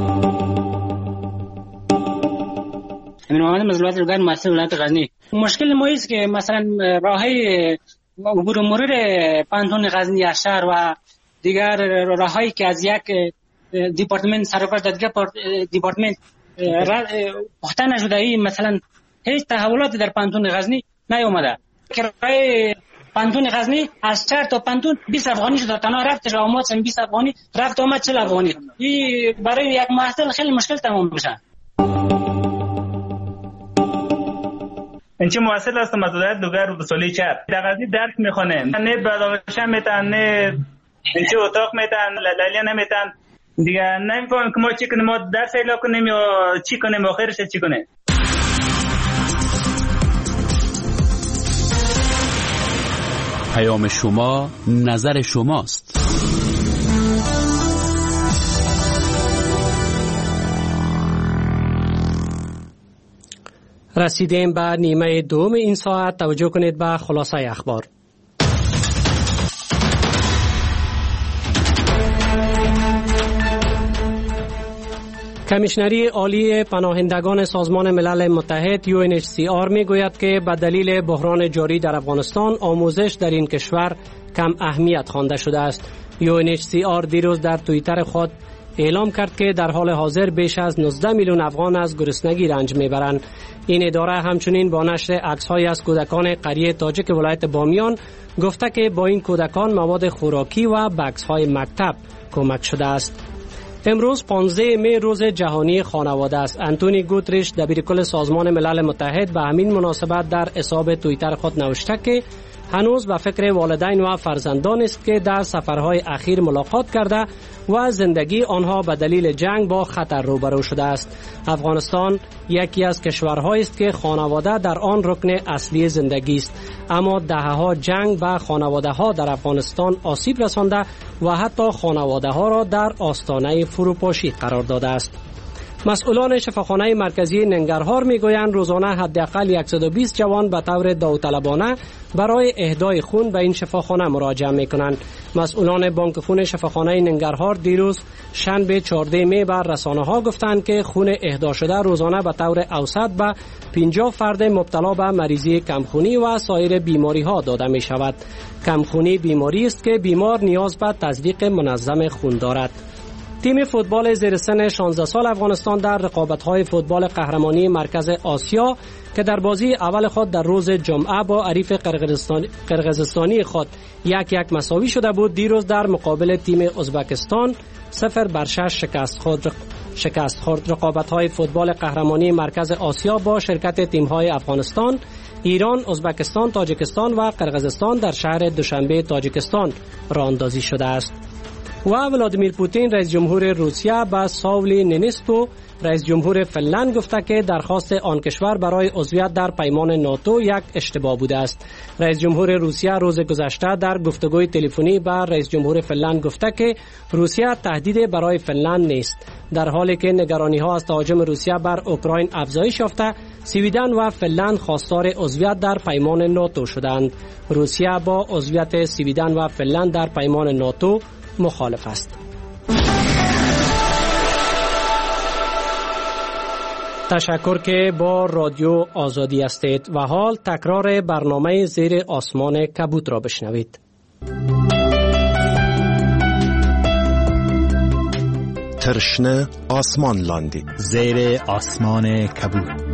V: امین محمد مزلوات رگان مسئول ولایت غزنی. مشکل ما است که مثلا راههای عبور و مرور پانتون غزنی شهر و دیگر راههایی که از یک دیپارتمنت سرکار تا دیگر دیپارتمنت پخته نشده، ای مثلا هیچ تحولاتی در پانتون غزنی نیامده. کرایه پانتون غزنی از چهار تا پانتون بیست افغانی شد، تنها رفتش و آمد سن بیست افغانی، رفت آمد چهل افغانی. این برای یک محصل خیلی مشکل تمام میشه.
A: انچه محصل هستم از ولایت دوگر سالی چپ در غزنی درس میخونه، نه بلاشم میتن، نه انچه اتاق میتن، لیلی نمیتن دیگه. نمیفهمم که ما چی کنیم، ما درس اعلا کنیم یا چی کنیم، آخرش چی کنیم.
U: پیام شما نظر شماست.
B: رسیدیم به نیمه دوم این ساعت. توجه کنید به خلاصه اخبار. کمیشنری عالی پناهندگان سازمان ملل متحد یو ان اچ سی آر می گوید که به دلیل بحران جاری در افغانستان آموزش در این کشور کم اهمیت خوانده شده است. یو ان اچ سی آر دیروز در توییتر خود اعلام کرد که در حال حاضر بیش از نوزده میلیون افغان از گرسنگی رنج میبرند. این اداره همچنین با نشر عکس‌هایی از کودکان قریه تاجیک ولایت بامیان گفته که با این کودکان مواد خوراکی و بکس‌های مکتب کمک شده است. امروز پانزده می روز جهانی خانواده است. انتونی گوتریش دبیرکل سازمان ملل متحد به همین مناسبت در حساب توییتر خود نوشته که هنوز به فکر والدین و فرزندان است که در سفرهای اخیر ملاقات کرده و زندگی آنها به دلیل جنگ با خطر روبرو شده است. افغانستان یکی از کشورهایی است که خانواده در آن رکن اصلی زندگی است، اما دهه‌ها جنگ به خانواده‌ها در افغانستان آسیب رسانده و حتی خانواده‌ها را در آستانه فروپاشی قرار داده است. مسئولان شفاخانه مرکزی ننگرهار میگویند روزانه حداقل صد و بیست جوان به طور داوطلبانه برای اهدای خون به این شفاخانه مراجعه میکنند. مسئولان بانک خون شفاخانه ننگرهار دیروز شنبه چهارده می بر رسانه‌ها گفتند که خون اهدا شده روزانه به طور اوسط به پنجاه فرد مبتلا به مریضی کمخونی و سایر بیماری‌ها داده می شود. کمخونی بیماری است که بیمار نیاز به تزریق منظم خون دارد. تیم فوتبال زیر سن شانزده سال افغانستان در رقابت‌های فوتبال قهرمانی مرکز آسیا که در بازی اول خود در روز جمعه با حریف قرقیزستانی خود یک یک مساوی شده بود، دیروز در مقابل تیم ازبکستان صفر بر شش شکست خورد. شکست خورد. رقابت‌های فوتبال قهرمانی مرکز آسیا با شرکت تیم‌های افغانستان، ایران، ازبکستان، تاجیکستان و قرقیزستان در شهر دوشنبه تاجیکستان راه اندازی شده است. و ولادیمیر پوتین رئیس جمهور روسیه به ساولی نینیستو رئیس جمهور فنلند گفته که درخواست آن کشور برای عضویت در پیمان ناتو یک اشتباه بوده است. رئیس جمهور روسیه روز گذشته در گفتگوی تلفنی با رئیس جمهور فنلند گفته که روسیه تهدید برای فنلند نیست. در حالی که نگرانی‌ها از تهاجم روسیه بر اوکراین افزایش یافته، سویدن و فنلند خواستار عضویت در پیمان ناتو شدند. روسیه با عضویت سویدن و فنلند در پیمان ناتو مخالف است. تشکر که با رادیو آزادی هستید و حال تکرار برنامه زیر آسمان کبوت را بشنوید.
C: ترشنه آسمان لاندی
W: زیر آسمان کبوت.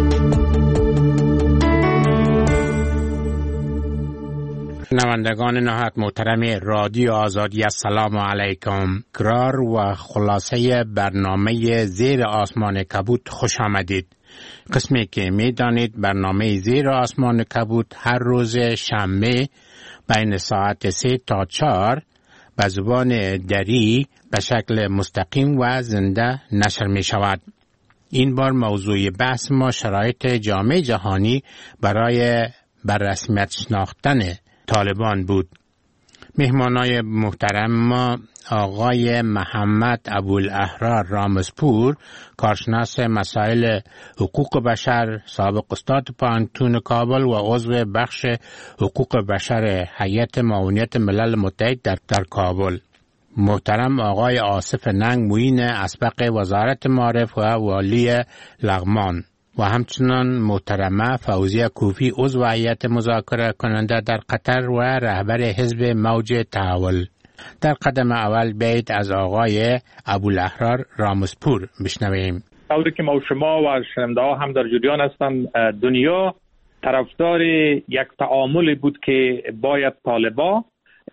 X: شنوندگان نهایت محترم رادیو آزادی، السلام علیکم. تکرار و خلاصه برنامه زیر آسمان کبوت خوش آمدید. قسمی که می دانید برنامه زیر آسمان کبوت هر روز شنبه بین ساعت سه تا چهار به زبان دری به شکل مستقیم و زنده نشر می شود. این بار موضوع بحث ما شرایط جامعه جهانی برای بر رسمیت شناختن طالبان بود. مهمانای محترم ما آقای محمد ابوالاحرار رامزپور، کارشناس مسائل حقوق بشر، سابق استاد پانتون کابل و عضو بخش حقوق بشر هیئت معاونیت ملل متحد در, در کابل. محترم آقای آصف ننگ، معین اسبق وزارت معارف و والی لغمان، و همچنان محترمه فوزیه کوفی، عضو هیئت مذاکره کننده در قطر و رهبر حزب موج تحول. در قدم اول بیت از آقای ابوالاحرار رامزپور بشنویم.
Y: طوری که ما و شما و شنونده ها هم در جریان هستند، دنیا
D: طرفدار یک تعامل بود که باید طالبا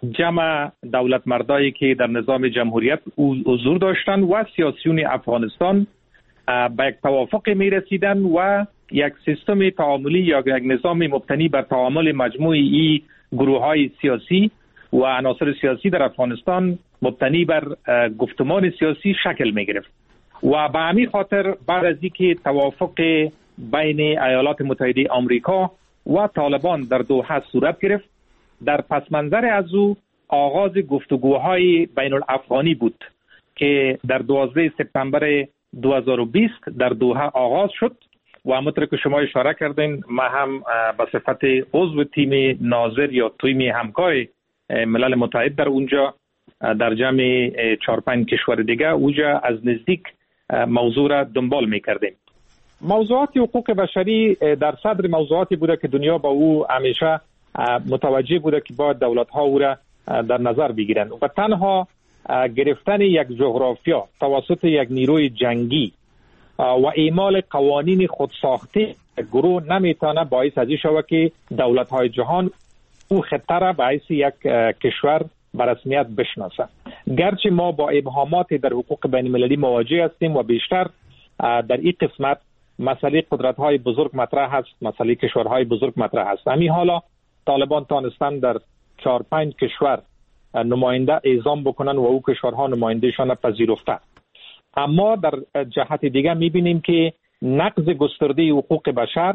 D: جمع دولت مردایی که در نظام جمهوریت حضور داشتن و سیاسیون افغانستان به یک توافق می رسیدن و یک سیستم تعاملی یا یک نظام مبتنی بر تعامل مجموعی ای گروه های سیاسی و عناصر سیاسی در افغانستان مبتنی بر گفتمان سیاسی شکل می گرفت و به همین خاطر بعد از اینکه توافق بین ایالات متحده آمریکا و طالبان در دوحه صورت گرفت، در پس منظر از او آغاز گفتگوهای بین الافغانی بود که در دوازده سپتامبر دو هزار و بیست در دوحه آغاز شد و همونطور که شما اشاره کردین ما هم به صفت عضو تیم ناظر یا تیم همکار ملل متحد در اونجا در جمع چهار پنج کشور دیگه اونجا از نزدیک موضوع را دنبال میکردیم. موضوعات حقوق بشری در صدر موضوعاتی بوده که دنیا با او همیشه متوجه بوده که باید دولت ها او را در نظر بگیرن و تنها گرفتن یک جغرافیا توسط یک نیروی جنگی و اعمال قوانین خودساخته گروه نمیتونه باعث ازی شود که دولت های جهان او خطه را باعث یک کشور به رسمیت بشناسه. گرچه ما با ابهامات در حقوق بین المللی مواجه هستیم و بیشتر در این قسمت مسئله قدرت های بزرگ مطرح هست، مسئله کشورهای بزرگ مطرح هست. همین حالا طالبان تانستن در چهار پنج کشور نماینده اعزام بکنن و او کشورها نمایندهشان پذیرفته. اما در جهت دیگه میبینیم که نقض گسترده حقوق بشر،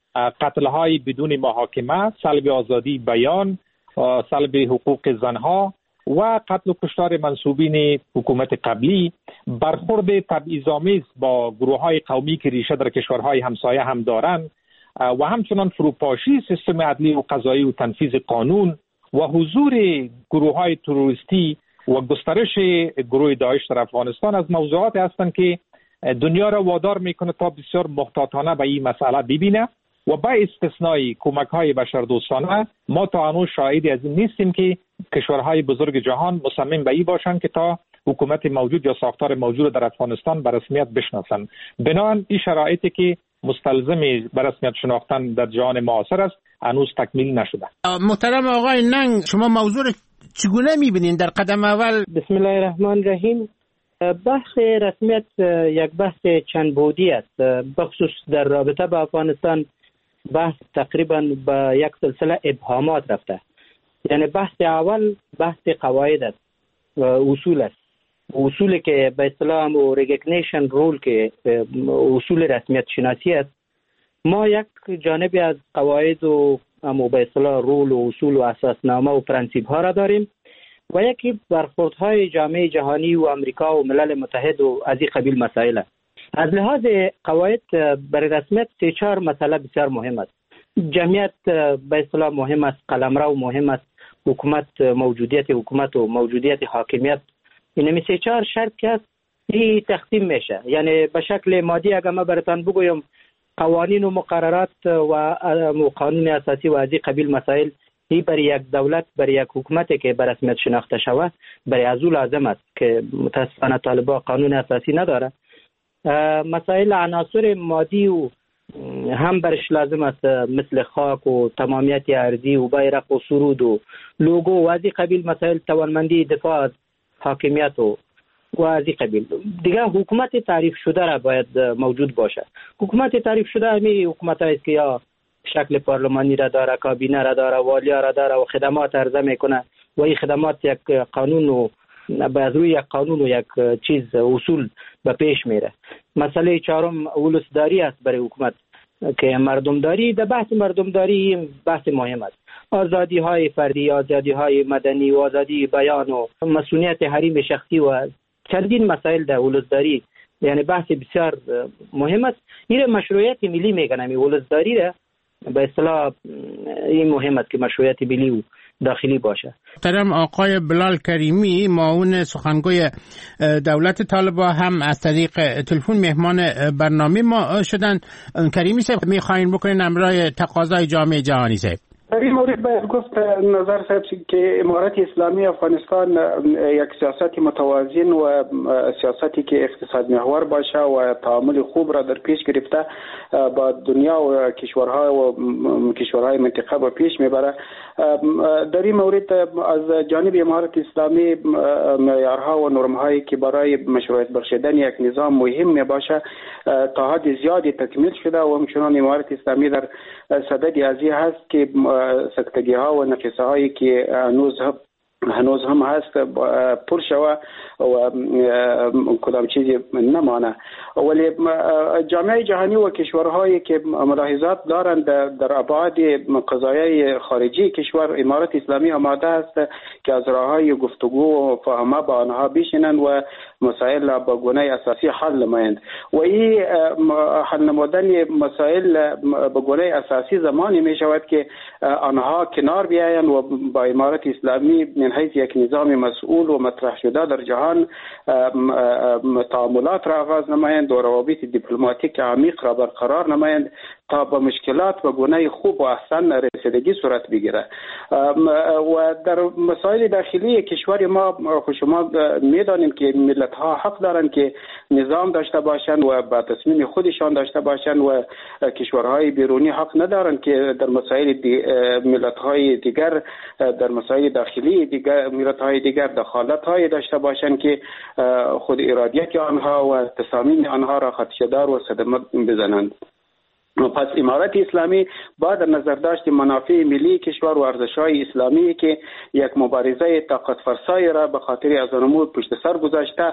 D: قتلهای بدون محاکمه، سلب آزادی بیان، سلب حقوق زنها و قتل و کشتار منسوبین حکومت قبلی، برخورد تبعیض‌آمیز با گروه‌های قومی که ریشه در کشورهای همسایه هم دارند و همچنان فروپاشی سیستم عدلی و قضایی و تنفیذ قانون و حضور گروه‌های تروریستی و گسترش گروه داعش در افغانستان از موضوعات هستند که دنیا را وادار میکنه تا بسیار محتاطانه به این مسئله ببینه و با استثنای کمک‌های بشردوستانه ما تا هنوز شاهدی از این نیستیم که کشورهای بزرگ جهان مصمم به این باشند که تا حکومت موجود یا ساختار موجود در افغانستان به رسمیت بشناسند. بنابراین این شرایطی که مستلزم به رسمیت شناختن در جهان معاصر است هنوز تکمیل نشده.
X: محترم آقای ننگ، شما موضوع چگونه می‌بینید در قدم اول؟
H: بسم الله الرحمن الرحیم. بحث رسمیت یک بحث چند بعدی است. بخصوص در رابطه با افغانستان بحث تقریبا با یک سلسله ابهامات رفته. یعنی بحث اول بحث قواعد است و اصول است. اصولی که به اصطلاح و ریکگنیشن رول که اصول رسمیت شناسی است. ما یک جانبی از قواعد و اما به اصطلاح رول و اصول و اساسنامه و پرنسیپ ها را داریم و یکی برخوردهای جامعه جهانی و امریکا و ملل متحد و از این قبیل مسائل است. از لحاظ قواعد برای رسمیت سه چهار مسئله بسیار مهم است. جمعیت به اصطلاح مهم است، قلمرو مهم است، حکومت موجودیت حکومت و موجودیت حاکمیت، این سه چهار شرط که است این تقسیم میشه. یعنی به شکل مادی اگر ما براتون بگویم قوانین و مقررات و قانون اساسی و از این قبیل مسائل این برای یک دولت، برای یک حکومت که به رسمیت شناخته شود برای از او لازم است که متاسفانه طالبان قانون اساسی نداره. مسائل عناصر مادی و هم برش لازم است مثل خاک و تمامیت ارضی و بیرق و سرود و لوگو و از این قبیل مسائل توانمندی دفاع از حاکمیت و و از این قبیل. دیگه حکومت تعریف شده را باید موجود باشه. حکومت تعریف شده همی حکومت هایی که یا شکل پارلمانی را داره، کابینه را داره، والیا را داره و خدمات عرضه میکنه و این خدمات یک قانون و به از روی یک قانون و یک چیز اصول به پیش میره. مسئله چهارم ولسداری است برای حکومت که مردمداری. در بحث مردمداری بحث مهم است. آزادی های فردی، آزادی های مدنی و آزادی بیان و مسئولیت حریم شخصی و چندین مسائل در ولسداری یعنی بحث بسیار مهم است. این مشروعیت ملی میگن. این ولسداری را به اصطلاح این مهم است که مشروعیت ملی و داخلی باشه.
X: محترم آقای بلال کریمی، معاون سخنگوی دولت طالبان، هم از طریق تلفن مهمان برنامه ما شدن. کریمی صاحب، میخواین بکنین امرای تقاضای جامعه جهانی صاحب؟
K: در این مورد باید گفت نظر صاحب که امارت اسلامی افغانستان یک سیاست متوازن و سیاستی که اقتصاد محور باشه و تعامل خوب را در پیش گرفته با دنیا و کشورها و کشورهای منطقه با پیش میبره. در این مورد از جانب امارت اسلامی معیارها و نرم‌هایی که برای مشروعیت بخشیدن یک نظام مهم میباشه تا حد زیادی تکمیل شده و همچنان امارت اسلامی در صدد ازی هست که سکتگی ها و نقصه هایی که هنوز هنوز هم هست پر شوه و کدام چیزی نمانه. ولی جامعه جهانی و کشورهایی که ملاحظات دارند در ابعاد قضایای خارجی کشور، امارت اسلامی آماده است که از راههای گفتگو و فهمه با آنها بشینند و مسائل با گونه اساسی حل نمایند. و این حل نمودن مسائل با گونه اساسی زمانی می شود که آنها کنار بیایند و با امارت اسلامی من حیث یک نظام مسئول و مطرح شده در جهان تعاملات را آغاز نمایند و روابط دیپلماتیک عمیق را برقرار نمایند تا به مشکلات و گونه خوب و احسن رسیدگی صورت بگیره. و در مسائل داخلی کشور ما شما میدانیم که ملت ها حق دارند که نظام داشته باشند و با تصمیم خودشان داشته باشند و کشورهای بیرونی حق ندارند که در مسائل ملت های دیگر در مسائل داخلی دیگر ملت های دیگر دخالت های داشته باشند که خود ارادیت آنها و تصامیم آنها را خدشه‌دار و صدمه بزنند. پس امارت اسلامی با در نظر داشت منافع ملی کشور و ارزش‌های اسلامی که یک مبارزه طاقت فرسای را به خاطر از نمو پشت سر گذاشته،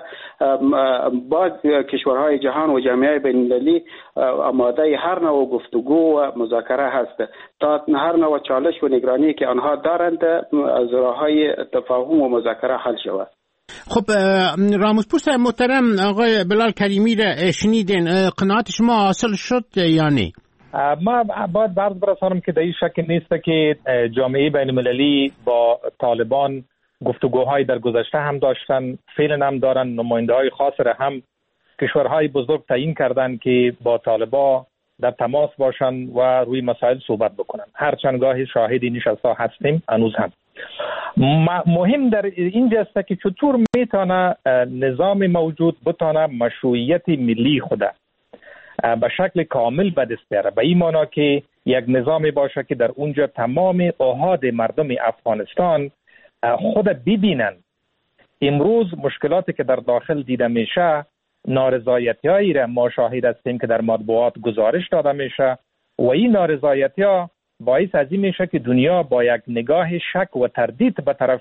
K: با کشورهای جهان و جامعه بین‌المللی آماده هر نوع گفتگو و مذاکره هست تا هر نوع چالش و نگرانی که آنها دارند از راه‌های تفاهم و مذاکره حل شود.
X: خب راموزپوست محترم آقای بلال کریمی را شنیدین، قناعت شما حاصل شد یا نه؟
D: ما باید برد برسانم که در این شک نیست که جامعه بین المللی با طالبان گفتگوهای در گذشته هم داشتن، فعلا هم دارن. نماینده های خاص را هم کشورهای بزرگ تعیین کردن که با طالبان در تماس باشن و روی مسائل صحبت بکنن. هرچند گاهی شاهدی نشسته هستیم هنوز هم. مهم در اینجا است که چطور میتونه نظام موجود بتونه مشروعیت ملی خود به شکل کامل به دست بیاره، به این معنی که یک نظامی باشه که در اونجا تمام احاد مردم افغانستان خود ببینن امروز مشکلاتی که در داخل دیده میشه، نارضایتی هایی را ما شاهد هستیم که در مطبوعات گزارش داده میشه و این نارضایتی ها باعث از این میشه که دنیا با یک نگاه شک و تردید به طرف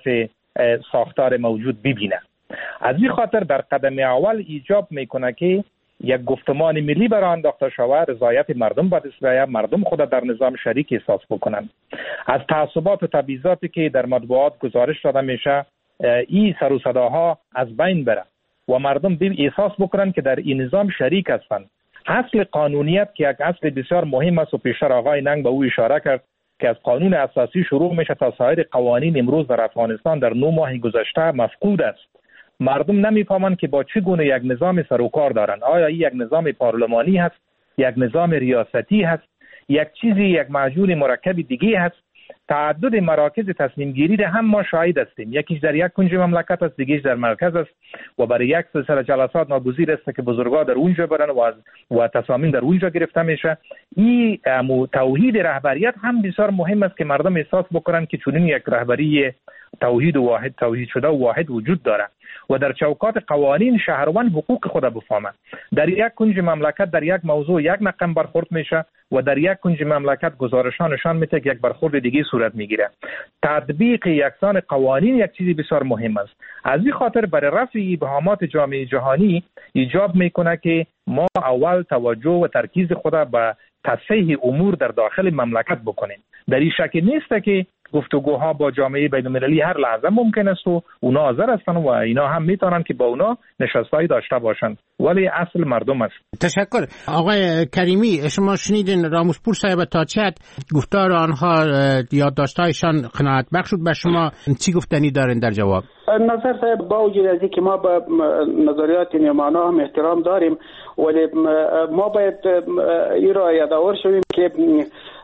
D: ساختار موجود ببینه. از این خاطر در قدم اول ایجاب میکنه که یک گفتمان ملی برای انداخته شود، رضایت مردم به دست بیاید، مردم خود در نظام شریک احساس بکنن. از تعصبات و تبعیضاتی که در مطبوعات گزارش داده میشه این سر و صداها از بین بره و مردم احساس بکنن که در این نظام شریک هستند. اصل قانونیت که یک اصل بسیار مهم است و پیشتر آقای ننگ به او اشاره کرد که از قانون اساسی شروع میشه تا سایر قوانین امروز در افغانستان در نو ماه گذشته مفقود است. مردم نمیفهمند که با چه گونه یک نظام سر و کار دارند. آیا این یک نظام پارلمانی هست، یک نظام ریاستی هست، یک چیزی یک معجون مرکب دیگه هست؟ تعدد مراکز تصمیم گیری را هم ما شاهد هستیم. یکیش در یک کنج مملکت است، دیگه‌اش در مرکز است و برای یک سلسله جلسات ناگزیر است که بزرگا در اونجا برن و و تصامیم در اونجا گرفته میشه. این توحید رهبریت هم بسیار مهم است که مردم احساس بکنن که چنین یک رهبری توحید و واحد توحید شده و واحد وجود داره و در چوکات قوانین شهروان حقوق خود بفهمه. در یک کنج مملکت در یک موضوع یک رقم برخورد میشه و در یک کنج مملکت گزارشان نشان میده که یک برخورد دیگه صورت میگیره. تطبیق یکسان قوانین یک چیزی بسیار مهم است. از این خاطر برای رفع ابهامات جامعه جهانی ایجاب میکنه که ما اول توجه و ترکیز خود به تصحیح امور در داخل مملکت بکنیم. در این شک نیست که گفتگوها با جامعه بین‌المللی هر لحظه ممکن است و اونا حاضر هستن و اینا هم میتونن که با اونا نشستایی داشته باشن، ولی اصل مردم است.
X: تشکر. آقای کریمی، شما شنیدین راموزپور صاحب تا چه حد گفتار آنها یادداشت‌هایشان قناعت بخش شد؟ به شما چی گفتنی دارین در جواب؟
K: نظر صاحب با وجود از اینکه ما به نظریات نیمانا هم احترام داریم، ولی ما باید این را یادآور شویم که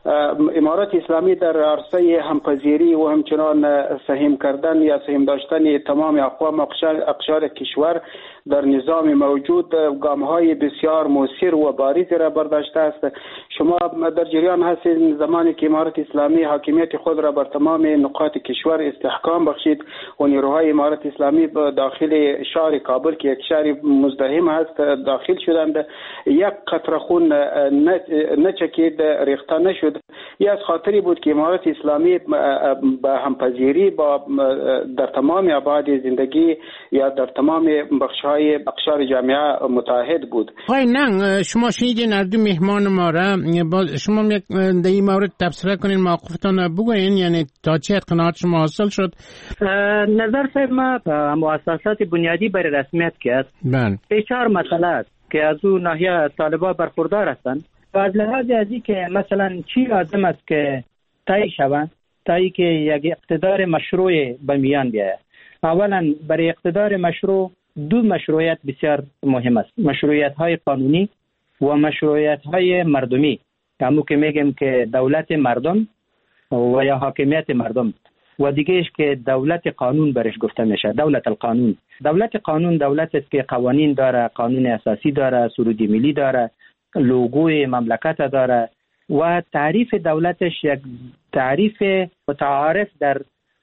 K: امارات اسلامی در عرصه همپذیری و همچنان سهم کردن یا سهم داشتن تمام اقوام اقشار کشور در نظام موجود گام‌های بسیار موثر و بارزی را برداشته است. شما در جریان هستید زمانی که امارات اسلامی حاکمیت خود را بر تمام نقاط کشور استحکام بخشید و نیروهای امارات اسلامی داخل شهر کابل که یک شهر مزدحم است داخل شدند، یک قطره خون نچکید، ریخته نشد. این از خاطری بود که امارات اسلامی با همپذیری با در تمام ابعاد زندگی یا در تمام بخش‌های اقشار جامعه متحد بود.
X: آقای ننگ، شما شنیدین از دو مهمان ما را، شما یک در این مورد تبصره کنین، موقفتان بگوین، یعنی تا چه قناعت شما حاصل شد؟
H: نظر صاحب ما مؤسسات بنیادی برای رسمیت کرد.
X: بله.
H: سه چهار مسئله است که از اون ناحیه طالبان برخوردار هستند. و از لحاظ ازی که مثلا چی لازم است که طی شوند تا که یک اقتدار مشروع به میان بیاید. اولا برای اقتدار مشروع دو مشروعیت بسیار مهم است، مشروعیت های قانونی و مشروعیت های مردمی، همون که میگیم که دولت مردم و یا حاکمیت مردم، و دیگهش که دولت قانون برش گفته میشه، دولت القانون. دولت قانون دولت است که قوانین داره، قانون اساسی داره، سرود ملی داره، لوگوی مملکت داره و تعریف دولتش یک تعریف متعارف در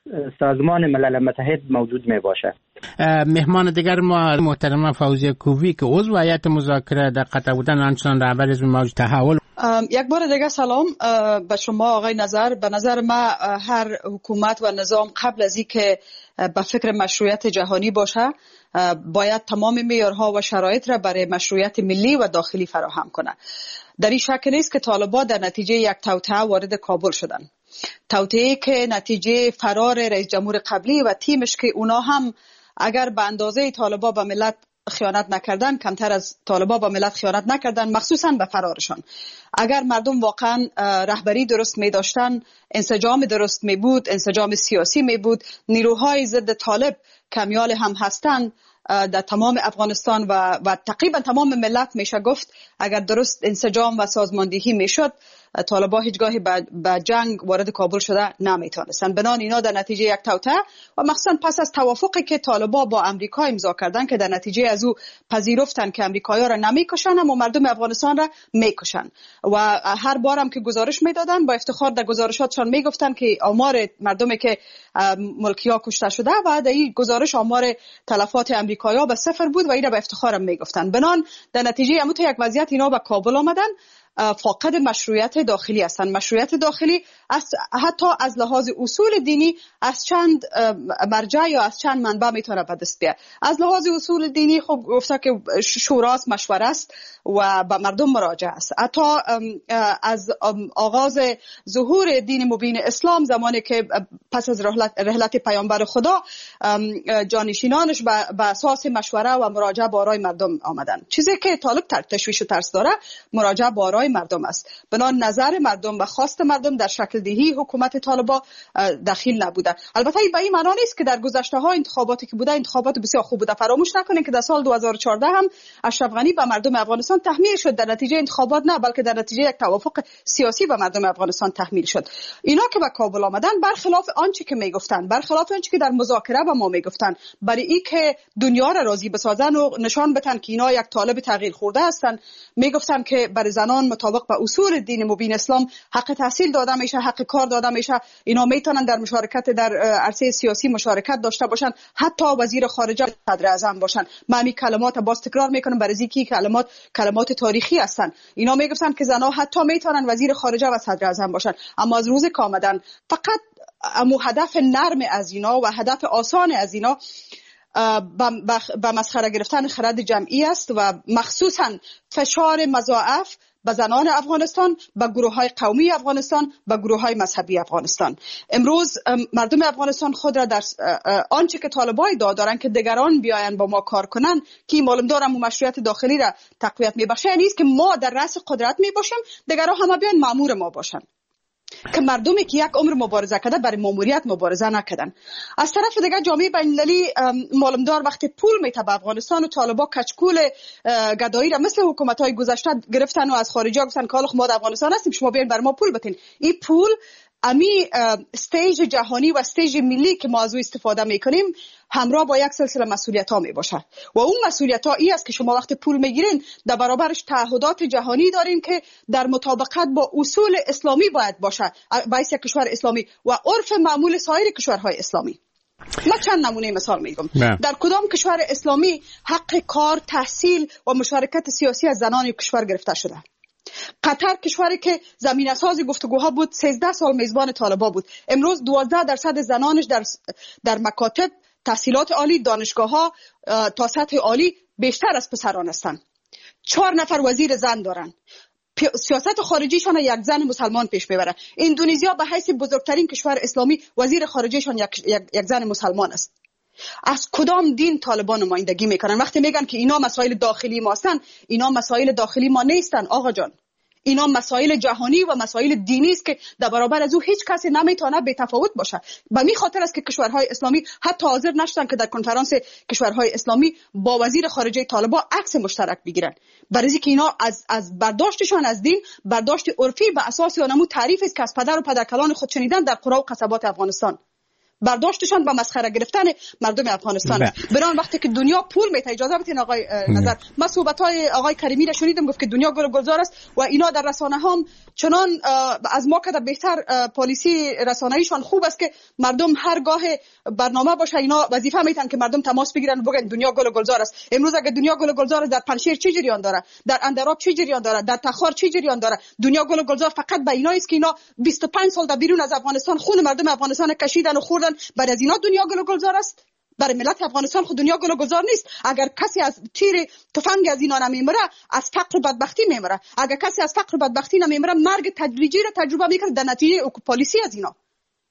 H: سازمان ملل متحد موجود می باشه.
X: مهمان دیگر ما محترمه فوزیه کووی که عضو هیئت مذاکره در قطر بودن، همچنان رهبر حزب موج تحول.
L: یک بار دیگه سلام به شما آقای نظر. به نظر ما هر حکومت و نظام قبل از اینکه به فکر مشروعیت جهانی باشه باید تمام معیارها و شرایط را برای مشروعیت ملی و داخلی فراهم کنه. در این شک نیست که طالبان در نتیجه یک توطئه وارد کابل شدن، توطئه‌ای که نتیجه فرار رئیس جمهور قبلی و تیمش که اونا هم اگر به اندازه طالبان به ملت خیانت نکردن، کمتر از طالبان به ملت خیانت نکردن، مخصوصا به فرارشان. اگر مردم واقعا رهبری درست می داشتن، انسجام درست می بود، انسجام سیاسی می بود، نیروهای ضد طالب کمیال هم هستن در تمام افغانستان و, و تقریبا تمام ملت میشه گفت اگر درست انسجام و سازماندهی میشد، طالبان هیچگاهی به جنگ وارد کابل شده نمیتونستن. بنان اینا در نتیجه یک توطئه و مخصوصا پس از توافقی که طالبان با امریکا امضا کردن که در نتیجه از او پذیرفتن که امریکایی‌ها را نمیکشن اما مردم افغانستان را میکشن و هر بارم که گزارش میدادن با افتخار در گزارشاتشان میگفتن که آمار مردمی که ملکی‌ها کشته شده و در این گزارش آمار تلفات امریکایی‌ها به صفر بود و این را به افتخارم میگفتن. بنان در نتیجه همون یک وضعیت اینا به کابل آمدن، فاقد مشروعیت داخلی هستند. مشروعیت داخلی از حتی از لحاظ اصول دینی از چند مرجع یا از چند منبع میتونه به دست بیاد. از لحاظ اصول دینی خب گفته که شوراست، مشوره است و به مردم مراجعه است. حتی از آغاز ظهور دین مبین اسلام، زمانی که پس از رحلت, رحلت پیامبر خدا جانشینانش به اساس مشوره و مراجعه با آرای مردم آمدن. چیزی که طالب تشویش و ترس داره مراجعه با آرای مردم است. بنان نظر مردم و خواست مردم در شکل دهی حکومت طالبان دخیل نبوده. البته به این معنی نیست که در گذشته ها انتخاباتی که بوده انتخابات بسیار خوب بوده. فراموش نکنید که در سال دو هزار و چهارده هم اشرف غنی به مردم افغانستان تحمیل شد، در نتیجه انتخابات نه بلکه در نتیجه یک توافق سیاسی به مردم افغانستان تحمیل شد. اینا که به کابل آمدن برخلاف آنچه که میگفتن، برخلاف آنچه که در مذاکره با ما میگفتن، برای این که دنیا را راضی بسازن و نشان بدن که اینا یک طالب تغییر خورده هستن، میگفتن که برای زنان مطابق با اصول دین مبین اسلام حق تحصیل داده میشه، حق کار داده میشه، اینا میتونن در مشارکت در عرصه سیاسی مشارکت داشته باشن، حتی وزیر خارجه صدر اعظم باشن. من این کلمات باز تکرار میکنم برای اینکه کلمات کلمات تاریخی هستن. اینا میگفتن که زنها حتی میتونن وزیر خارجه و صدر اعظم باشن، اما از روز که آمدن فقط امو هدف نرم از اینا و هدف آسان از اینا به مسخره گرفتن خرد جمعی است و مخصوصا فشار مضاعف به زنان افغانستان، به گروه‌های قومی افغانستان، به گروه‌های مذهبی افغانستان. امروز مردم افغانستان خود را در آنچه که طالبان ادعا دارن که دیگران بیاین با ما کار کنن که معلوم دارم و مشروعیت داخلی را تقویت میبخشه، یعنی است که ما در رأس قدرت میباشیم، دیگران همه بیان مأمور ما باشن. که مردمی که یک عمر مبارزه کرده برای ماموریت مبارزه نکردن. از طرف دیگه جامعه بین‌المللی معلومدار وقتی پول میته به افغانستان و طالبا کچکول گدایی را مثل حکومت‌های گذشته گرفتن و از خارجا گفتن که ما در افغانستان هستیم شما بیاین بر ما پول بتین. این پول امی استیج جهانی و استیج ملی که ما از او استفاده میکنیم همراه با یک سلسله مسئولیت ها می باشه و اون مسئولیت ها ای است که شما وقتی پول میگیرین در برابرش تعهدات جهانی دارین که در مطابقت با اصول اسلامی باید باشه باعث یک کشور اسلامی و عرف معمول سایر کشورهای اسلامی. من چند نمونه مثال میگم. در کدام کشور اسلامی حق کار، تحصیل و مشارکت سیاسی از زنان کشور گرفته شده؟ قطر کشوری که زمینه ساز گفتگوها بود سیزده سال میزبان طالبان بود. امروز دوازده درصد زنانش در در مکاتب تحصیلات عالی دانشگاه ها تا سطح عالی بیشتر از پسران هستند. چهار نفر وزیر زن دارن. سیاست خارجیشان یک زن مسلمان پیش میبره. اندونزیا به حیث بزرگترین کشور اسلامی وزیر خارجیشان یک, یک, یک زن مسلمان است. از کدام دین طالبان نمایندگی میکنن؟ وقتی میگن که اینا مسائل داخلی ما هستن، اینا مسائل داخلی ما نیستن آقا جان. اینا مسائل جهانی و مسائل دینی است که در برابر از او هیچ کسی نمیتونه بی تفاوت باشه. به می خاطر است که کشورهای اسلامی حتی حاضر نشدن که در کنفرانس کشورهای اسلامی با وزیر خارجه طالبان عکس مشترک بگیرن. برای اینکه اینا از از برداشتشان از دین برداشت عرفی به اساس اونمو تعریف است که از پدر و پدرکلان خود شنیدن در قرى و قصبات افغانستان. برداشتشان با مسخره گرفتن مردم افغانستان است. بران وقتی که دنیا پول میته اجازه بدین آقای نظر ما صحبت‌های آقای کریمی را شنیدم گفت که دنیا گل گلزار است و اینا در رسانه هم چنان از ما که بهتر پالیسی رسانه‌ایشان خوب است که مردم هر گاه برنامه باشه اینا وظیفه میتن که مردم تماس بگیرن بگن دنیا گل گلزار است. امروز اگه دنیا گل گلزار است در پنشیر چه جریان داره؟ در اندراب چه جریان داره؟ در تخار چه جریان داره؟ دنیا گل گلزار فقط به اینا است که اینا بیست و پنج سال در بیرون از افغانستان خون مردم افغانستان کشیدن و خوردن. بعد از اینا دنیا گل و گلزار است؟ برای ملت افغانستان خود دنیا گل و گلزار نیست. اگر کسی از تیر تفنگ از اینا نمیمره از فقر و بدبختی میمره. اگر کسی از فقر و بدبختی نمیمره مرگ تدریجی را تجربه میکنه در نتیجه پالیسی از اینا.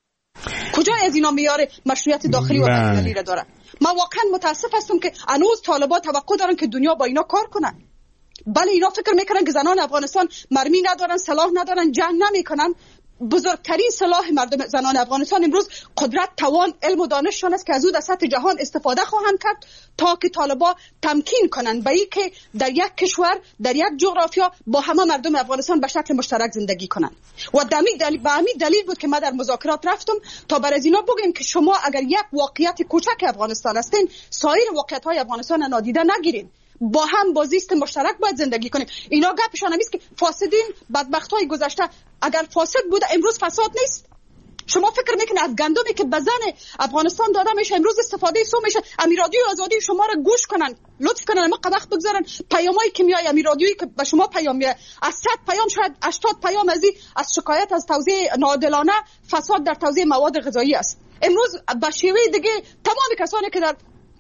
L: کجا از اینا میاره مشروعیت داخلی و بین‌المللی را داره؟ من واقعا متاسف هستم که هنوز طالبان توقع دارن که دنیا با اینا کار کنه. بله اینا فکر میکنن که زنان افغانستان مرمی ندارن، سلاح ندارن، جنگ نمیکنن. بزرگترین سلاح مردم زنان افغانستان امروز قدرت، توان، علم و دانششان است که از او در سطح جهان استفاده خواهند کرد تا که طالبان تمکین کنند به این که در یک کشور در یک جغرافیا با همه مردم افغانستان به شکل مشترک زندگی کنند. و دمی دلیل به همین دلیل بود که ما در مذاکرات رفتم تا بر از اینا بگیم که شما اگر یک واقعیت کوچک افغانستان هستین سایر واقعیت‌های افغانستان نادیده نگیرین. با هم با زیست مشترک باید زندگی کنیم. اینا گپشان همیست که فاسدین بدبخت‌های گذشته اگر فاسد بوده امروز فساد نیست. شما فکر میکنه از گندمی که به زن افغانستان داده میشه امروز استفاده سو میشه؟ امیر رادیو آزادی شما را گوش کنن، لطف کنن ما قبخ بگذارن پیامایی که میای امیر رادیویی که به شما پیام میاد از صد پیام شاید هشتاد پیام ازی از شکایت از توزیع ناعادلانه فساد در توزیع مواد غذایی است. امروز به شیوه دیگه تمام کسانی که در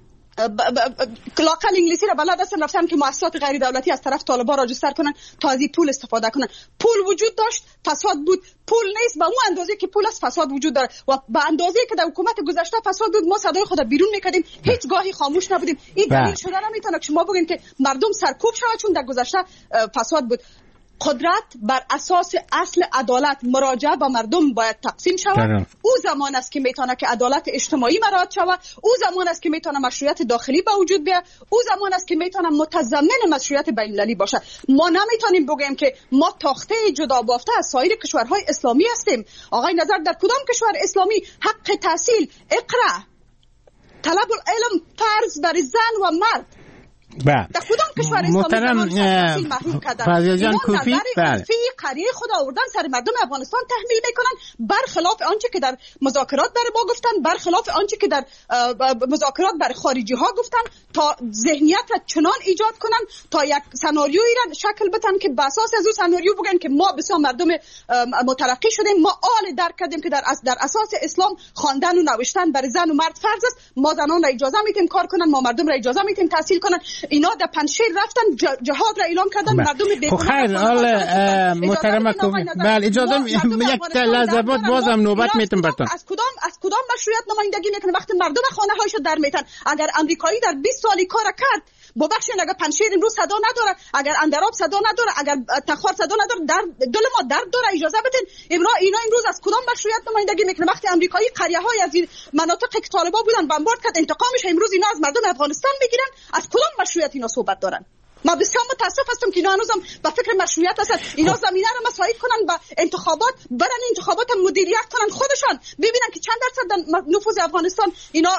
L: کلاقل انگلیسی را بلد هستن رفتن که مؤسسات غیر دولتی از طرف طالبان راجستر کنن تا از این پول استفاده کنن. پول وجود داشت، فساد بود. پول نیست به اون اندازه که پول است فساد وجود داره و به اندازه که در حکومت گذشته فساد بود ما صدای خود بیرون میکردیم، هیچ گاهی خاموش نبودیم. این دلیل شده نمیتونه که شما بگین که مردم سرکوب شود چون در گذشته فساد بود. قدرت بر اساس اصل عدالت مراجعه به مردم باید تقسیم شود. او زمان است که میتونه که عدالت اجتماعی مراعات شود. او زمان است که میتونه مشروعیت داخلی به وجود بیاد. او زمان است که میتونه متضمن مشروعیت بین‌المللی باشه. ما نمیتونیم بگیم که ما تاخته جدا بافته از سایر کشورهای اسلامی هستیم. آقای نظر در کدام کشور اسلامی حق تحصیل، اقرا، طلب العلم فرض بر زن و مرد
X: بله
L: محترم
X: فضیل جان کوفی
L: بله فی قریه خود آوردن سر مردم افغانستان تحمیل میکنن برخلاف آنچه که در مذاکرات برای ما گفتن، برخلاف آنچه که در مذاکرات برای خارجی ها گفتن تا ذهنیت چنان ایجاد کنن تا یک سناریویی را شکل بدن که بر اساس از اون سناریو بگن که ما بسیار مردم مترقی شدیم، ما آل درک کردیم که در در اساس اسلام خواندن و نوشتن برای زن و مرد فرض است، ما زنان را اجازه میتیم کار کنن، ما مردم را اجازه میتیم تحصیل کنن. اینا در پنشیر رفتن جهاد را اعلام کردن مردم
X: بیگانه. خیر حال محترم بله اجازه یک لحظه بعد بازم نوبت میتم براتون.
L: از کدام از کدام مشروعیت نمایندگی میکنه وقتی مردم خانه هایشو در میتن؟ اگر امریکایی در بیست سالی کار کرد ببخشید اگر پنشیر امروز صدا نداره، اگر اندراب صدا نداره، اگر تخار صدا نداره، در دل ما درد داره. اجازه بدین امروز اینا امروز از کدام مشروعیت نمایندگی میکنه؟ وقتی امریکایی قریه های از مناطق که طالبان بودن بمبارد کرد انتقامش، امروز اینا از مردم افغانستان میگیرن. از کدام مشروعیت اینا صحبت دارن؟ ما بسیار متاسف هستم که اینا هنوزم به فکر مشروعیت هستن. اینا زمینه رو مساعد کنن به انتخابات، برن انتخابات مدیریت کنن خودشان، ببینن که چند درصد نفوذ افغانستان اینا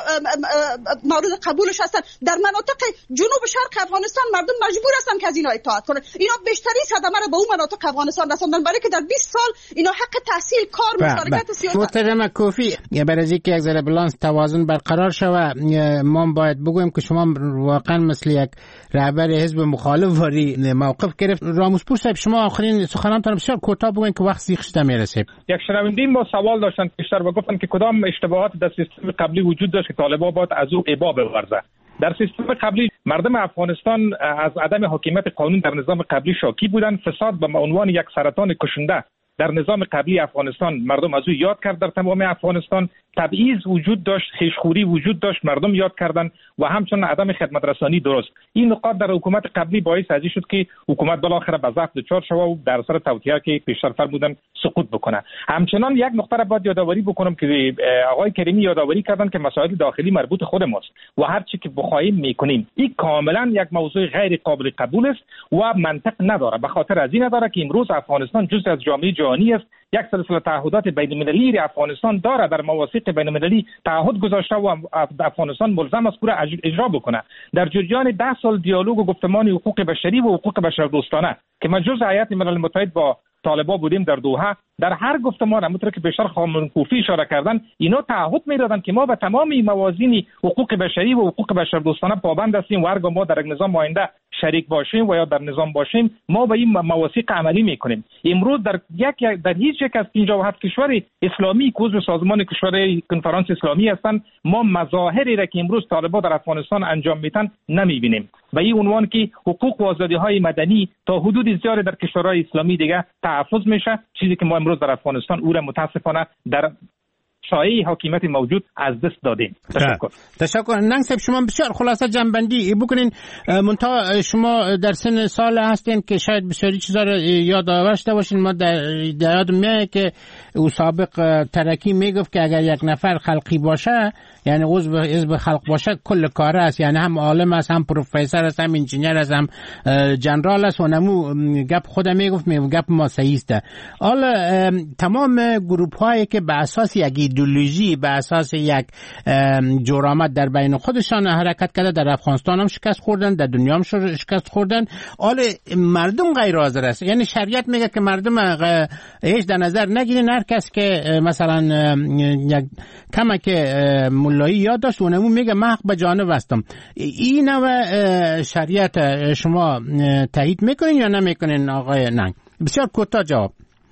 L: مورد قبولش هستن. در مناطق جنوب شرق افغانستان مردم مجبور هستن که از اینا اطاعت کنن. اینا بیشترین صدمه رو به اون مناطق افغانستان رسوندن، برای که در بیست سال اینا حق تحصیل، کار، مشارکت سیاسی.
X: محترم کوفی، برای اینکه یک ذره بالانس توازن برقرار شوه، ما باید بگویم که شما واقعا مثل یک رهبر حزب مخالف واری موقف گرفت. راموسپور صاحب، شما آخرین سخنانتان بسیار کوتاه بگوین که وقت زیخ شده میرسه. یک شنونده ما سوال داشتن بیشتر و گفتن که کدام اشتباهات در سیستم قبلی وجود داشت که طالبان باید از او ابا بورزه. در سیستم قبلی مردم افغانستان از عدم حاکمیت قانون در نظام قبلی شاکی بودند. فساد به عنوان یک سرطان کشنده در نظام قبلی افغانستان مردم از او یاد کرد. در تمام افغانستان تبعیض وجود داشت، خیشخوری وجود داشت، مردم یاد کردن و همچنین عدم خدمت رسانی درست. این نقاط در حکومت قبلی باعث ازی شد که حکومت بالاخره به ضعف دچار شود و در اثر توطئه که پیشتر فرمودن سقوط بکنه. همچنین یک نقطه را باید یادآوری بکنم که آقای کریمی یادآوری کردن که مسائل داخلی مربوط خود ماست و هر چی که بخوایم میکنیم. این کاملا یک موضوع غیر قابل قبول است و منطق نداره. به خاطر از این نداره که امروز افغانستان جزء از جامعه جهانی است. یک سلسله تعهدات بین‌المللی افغانستان داره، در مواثیق بین‌المللی تعهد گذاشته و افغانستان ملزم است پورا اجرا بکنه. در جریان ده سال دیالوگ و گفتمان حقوق بشری و حقوق بشردوستانه که ما جزء هیئت ملل متحد با طالبان بودیم در دوحه، در هر گفتمان همونطور که بیشتر خانم کوفی اشاره کردن، اینا تعهد می‌دادن که ما به تمام موازین حقوق بشری و حقوق بشردوستانه پابند هستیم و هرگاه ما در یک نظام آینده شریک باشیم و یا در نظام باشیم ما به این مواثیق عملی میکنیم. امروز در یک در هیچ یک از پنجاه و هفت کشور اسلامی که عضو سازمان کشورهای کنفرانس اسلامی هستند ما مظاهری را که امروز طالبان در افغانستان انجام میدن نمیبینیم. و این عنوان که حقوق و آزادی‌های مدنی تا حدود زیادی در کشورهای اسلامی دیگه تحفظ میشه، چیزی که ما امروز در افغانستان او را متاسفانه در سایه حاکمیت موجود از دست دادیم. تشکر. تشکر. ننگ صاحب، شما بسیار خلاصه جنبندی بکنین. منتها شما در سن سال هستین که شاید بسیاری چیزا رو یاد داشته باشین. ما در یاد میاد که او سابق ترکی میگفت که اگر یک نفر خلقی باشه، یعنی عضو حزب خلق باشه، کل کاره است، یعنی هم عالم است، هم پروفسور است، هم انجینیر است، هم جنرال است. و نمو گپ خودم میگفت، میگفت گپ ما صحیح است. حالا تمام گروپ هایی که به اساس یک ایدئولوژی، به اساس یک جرامت در بین خودشان حرکت کرده، در افغانستان هم شکست خوردن، در دنیا هم شکست خوردن. حالا مردم غیر حاضر است. یعنی شریعت میگه که مردم هیچ در نظر نگیرین. هر کس که مثلا یک کمک مولایی یاد داشت و نمو میگه من حق به جانب هستم. این نوع شریعت شما تایید میکنین یا نمیکنین آقای ننگ؟ بسیار کوتاه جواب.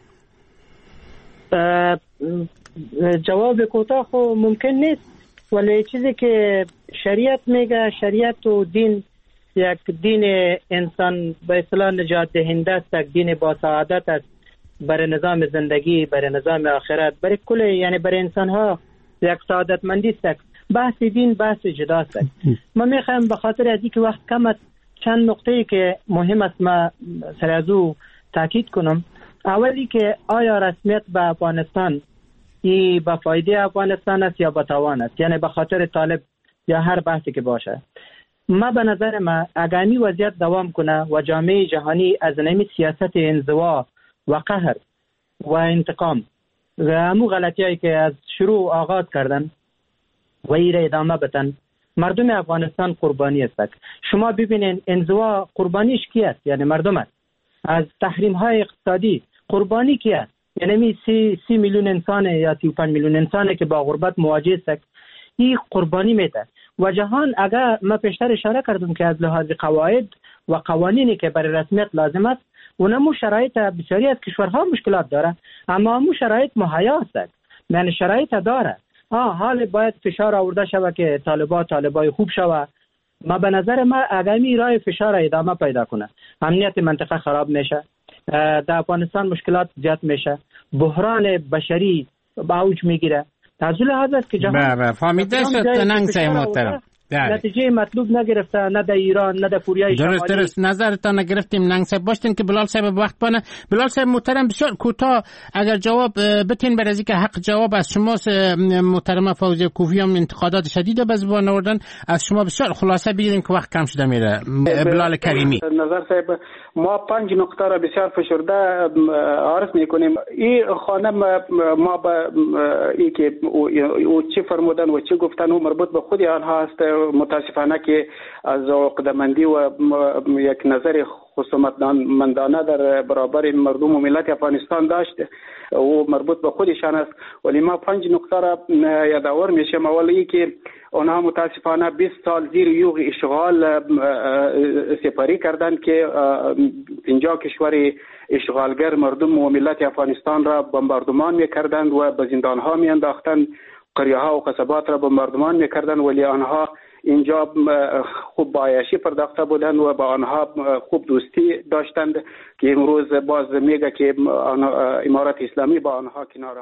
H: جواب کوتاه خو ممکن نیست، ولی چیزی که شریعت میگه، شریعت و دین یک دین انسان به اصطلاح نجات دهنده است، یک دین با سعادت است برای نظام زندگی، برای نظام آخرت، برای کل، یعنی برای انسان ها یک سعادتمندی است. بحث دین بحث جدا است. ما میخوایم به خاطر از اینکه وقت کم است چند نقطه‌ای که مهم است ما سر از او تاکید کنم. اولی که آیا رسمیت به افغانستان ای به فایده افغانستان است یا به تاوان است، یعنی به خاطر طالب یا هر بحثی که باشه. ما به نظر ما اگر این وضعیت دوام کنه و جامعه جهانی از نمی سیاست انزوا و قهر و انتقام و همو غلطیایی که از شروع آغاز کردن و ایره ادامه بدن، مردم افغانستان قربانی است. شما ببینین انزوا قربانیش کی است؟ یعنی مردم است. از تحریم های اقتصادی قربانی کی است؟ یعنی سی, سی میلیون انسان یا سی و پنج میلیون انسانه که با غربت مواجه است. این قربانی میده. و جهان اگر ما پیشتر اشاره کردم که از لحاظ قواعد و قوانینی که برای رسمیت لازم است، اونمو شرایط بسیاری از کشورها مشکلات داره، اما همو شرایط مهیا است. یعنی شرایط داره. آه حال باید فشار آورده شود که طالبان طالبای خوب شود. ما به نظر ما اگمی راه فشار ادامه پیدا کنه، امنیت منطقه خراب میشه، در افغانستان مشکلات زیاد میشه، بحران بشری با اوج میگیره. از لحاظ است که جهان
X: بله فهمیده شد. ننگ صاحب محترم،
H: نتیجه مطلوب نگرفته، نه در ایران نه در کوریای شمالی.
X: درست درست نظرتان گرفتیم. ننگ صاحب باشتین که بلال صاحب وقت بانه. بلال صاحب محترم بسیار کوتاه اگر جواب بتین برای که حق جواب از شما محترم فوزیه کوفی هم انتقادات شدید به زبان آوردن، از شما بسیار خلاصه بگیریم که وقت کم شده میره. بلال کریمی.
K: نظر صاحب ما پنج نقطه را بسیار فشرده عرض میکنیم. این خانم ما به ای که او چی فرمودن و چی گفتن و مربوط به خود آنها است. متاسفانه که از عقده‌مندی و یک نظر خصومتمندانه در برابر مردم و ملت افغانستان داشت و مربوط به خودشان است. ولی ما پنج نقطه را یادآور میشم. اولی که آنها متاسفانه بیست سال زیر یوغ اشغال سپاری کردند که اینجا کشور اشغالگر مردم و ملت افغانستان را بمباردمان میکردند و به زندان ها میانداختند، قریه ها و قصبات را بمباردمان میکردند، ولی آنها اینجا خوب با عیاشی پرداخته بودند و با آنها خوب دوستی داشتند که امروز باز میگه که امارت اسلامی با آنها کنار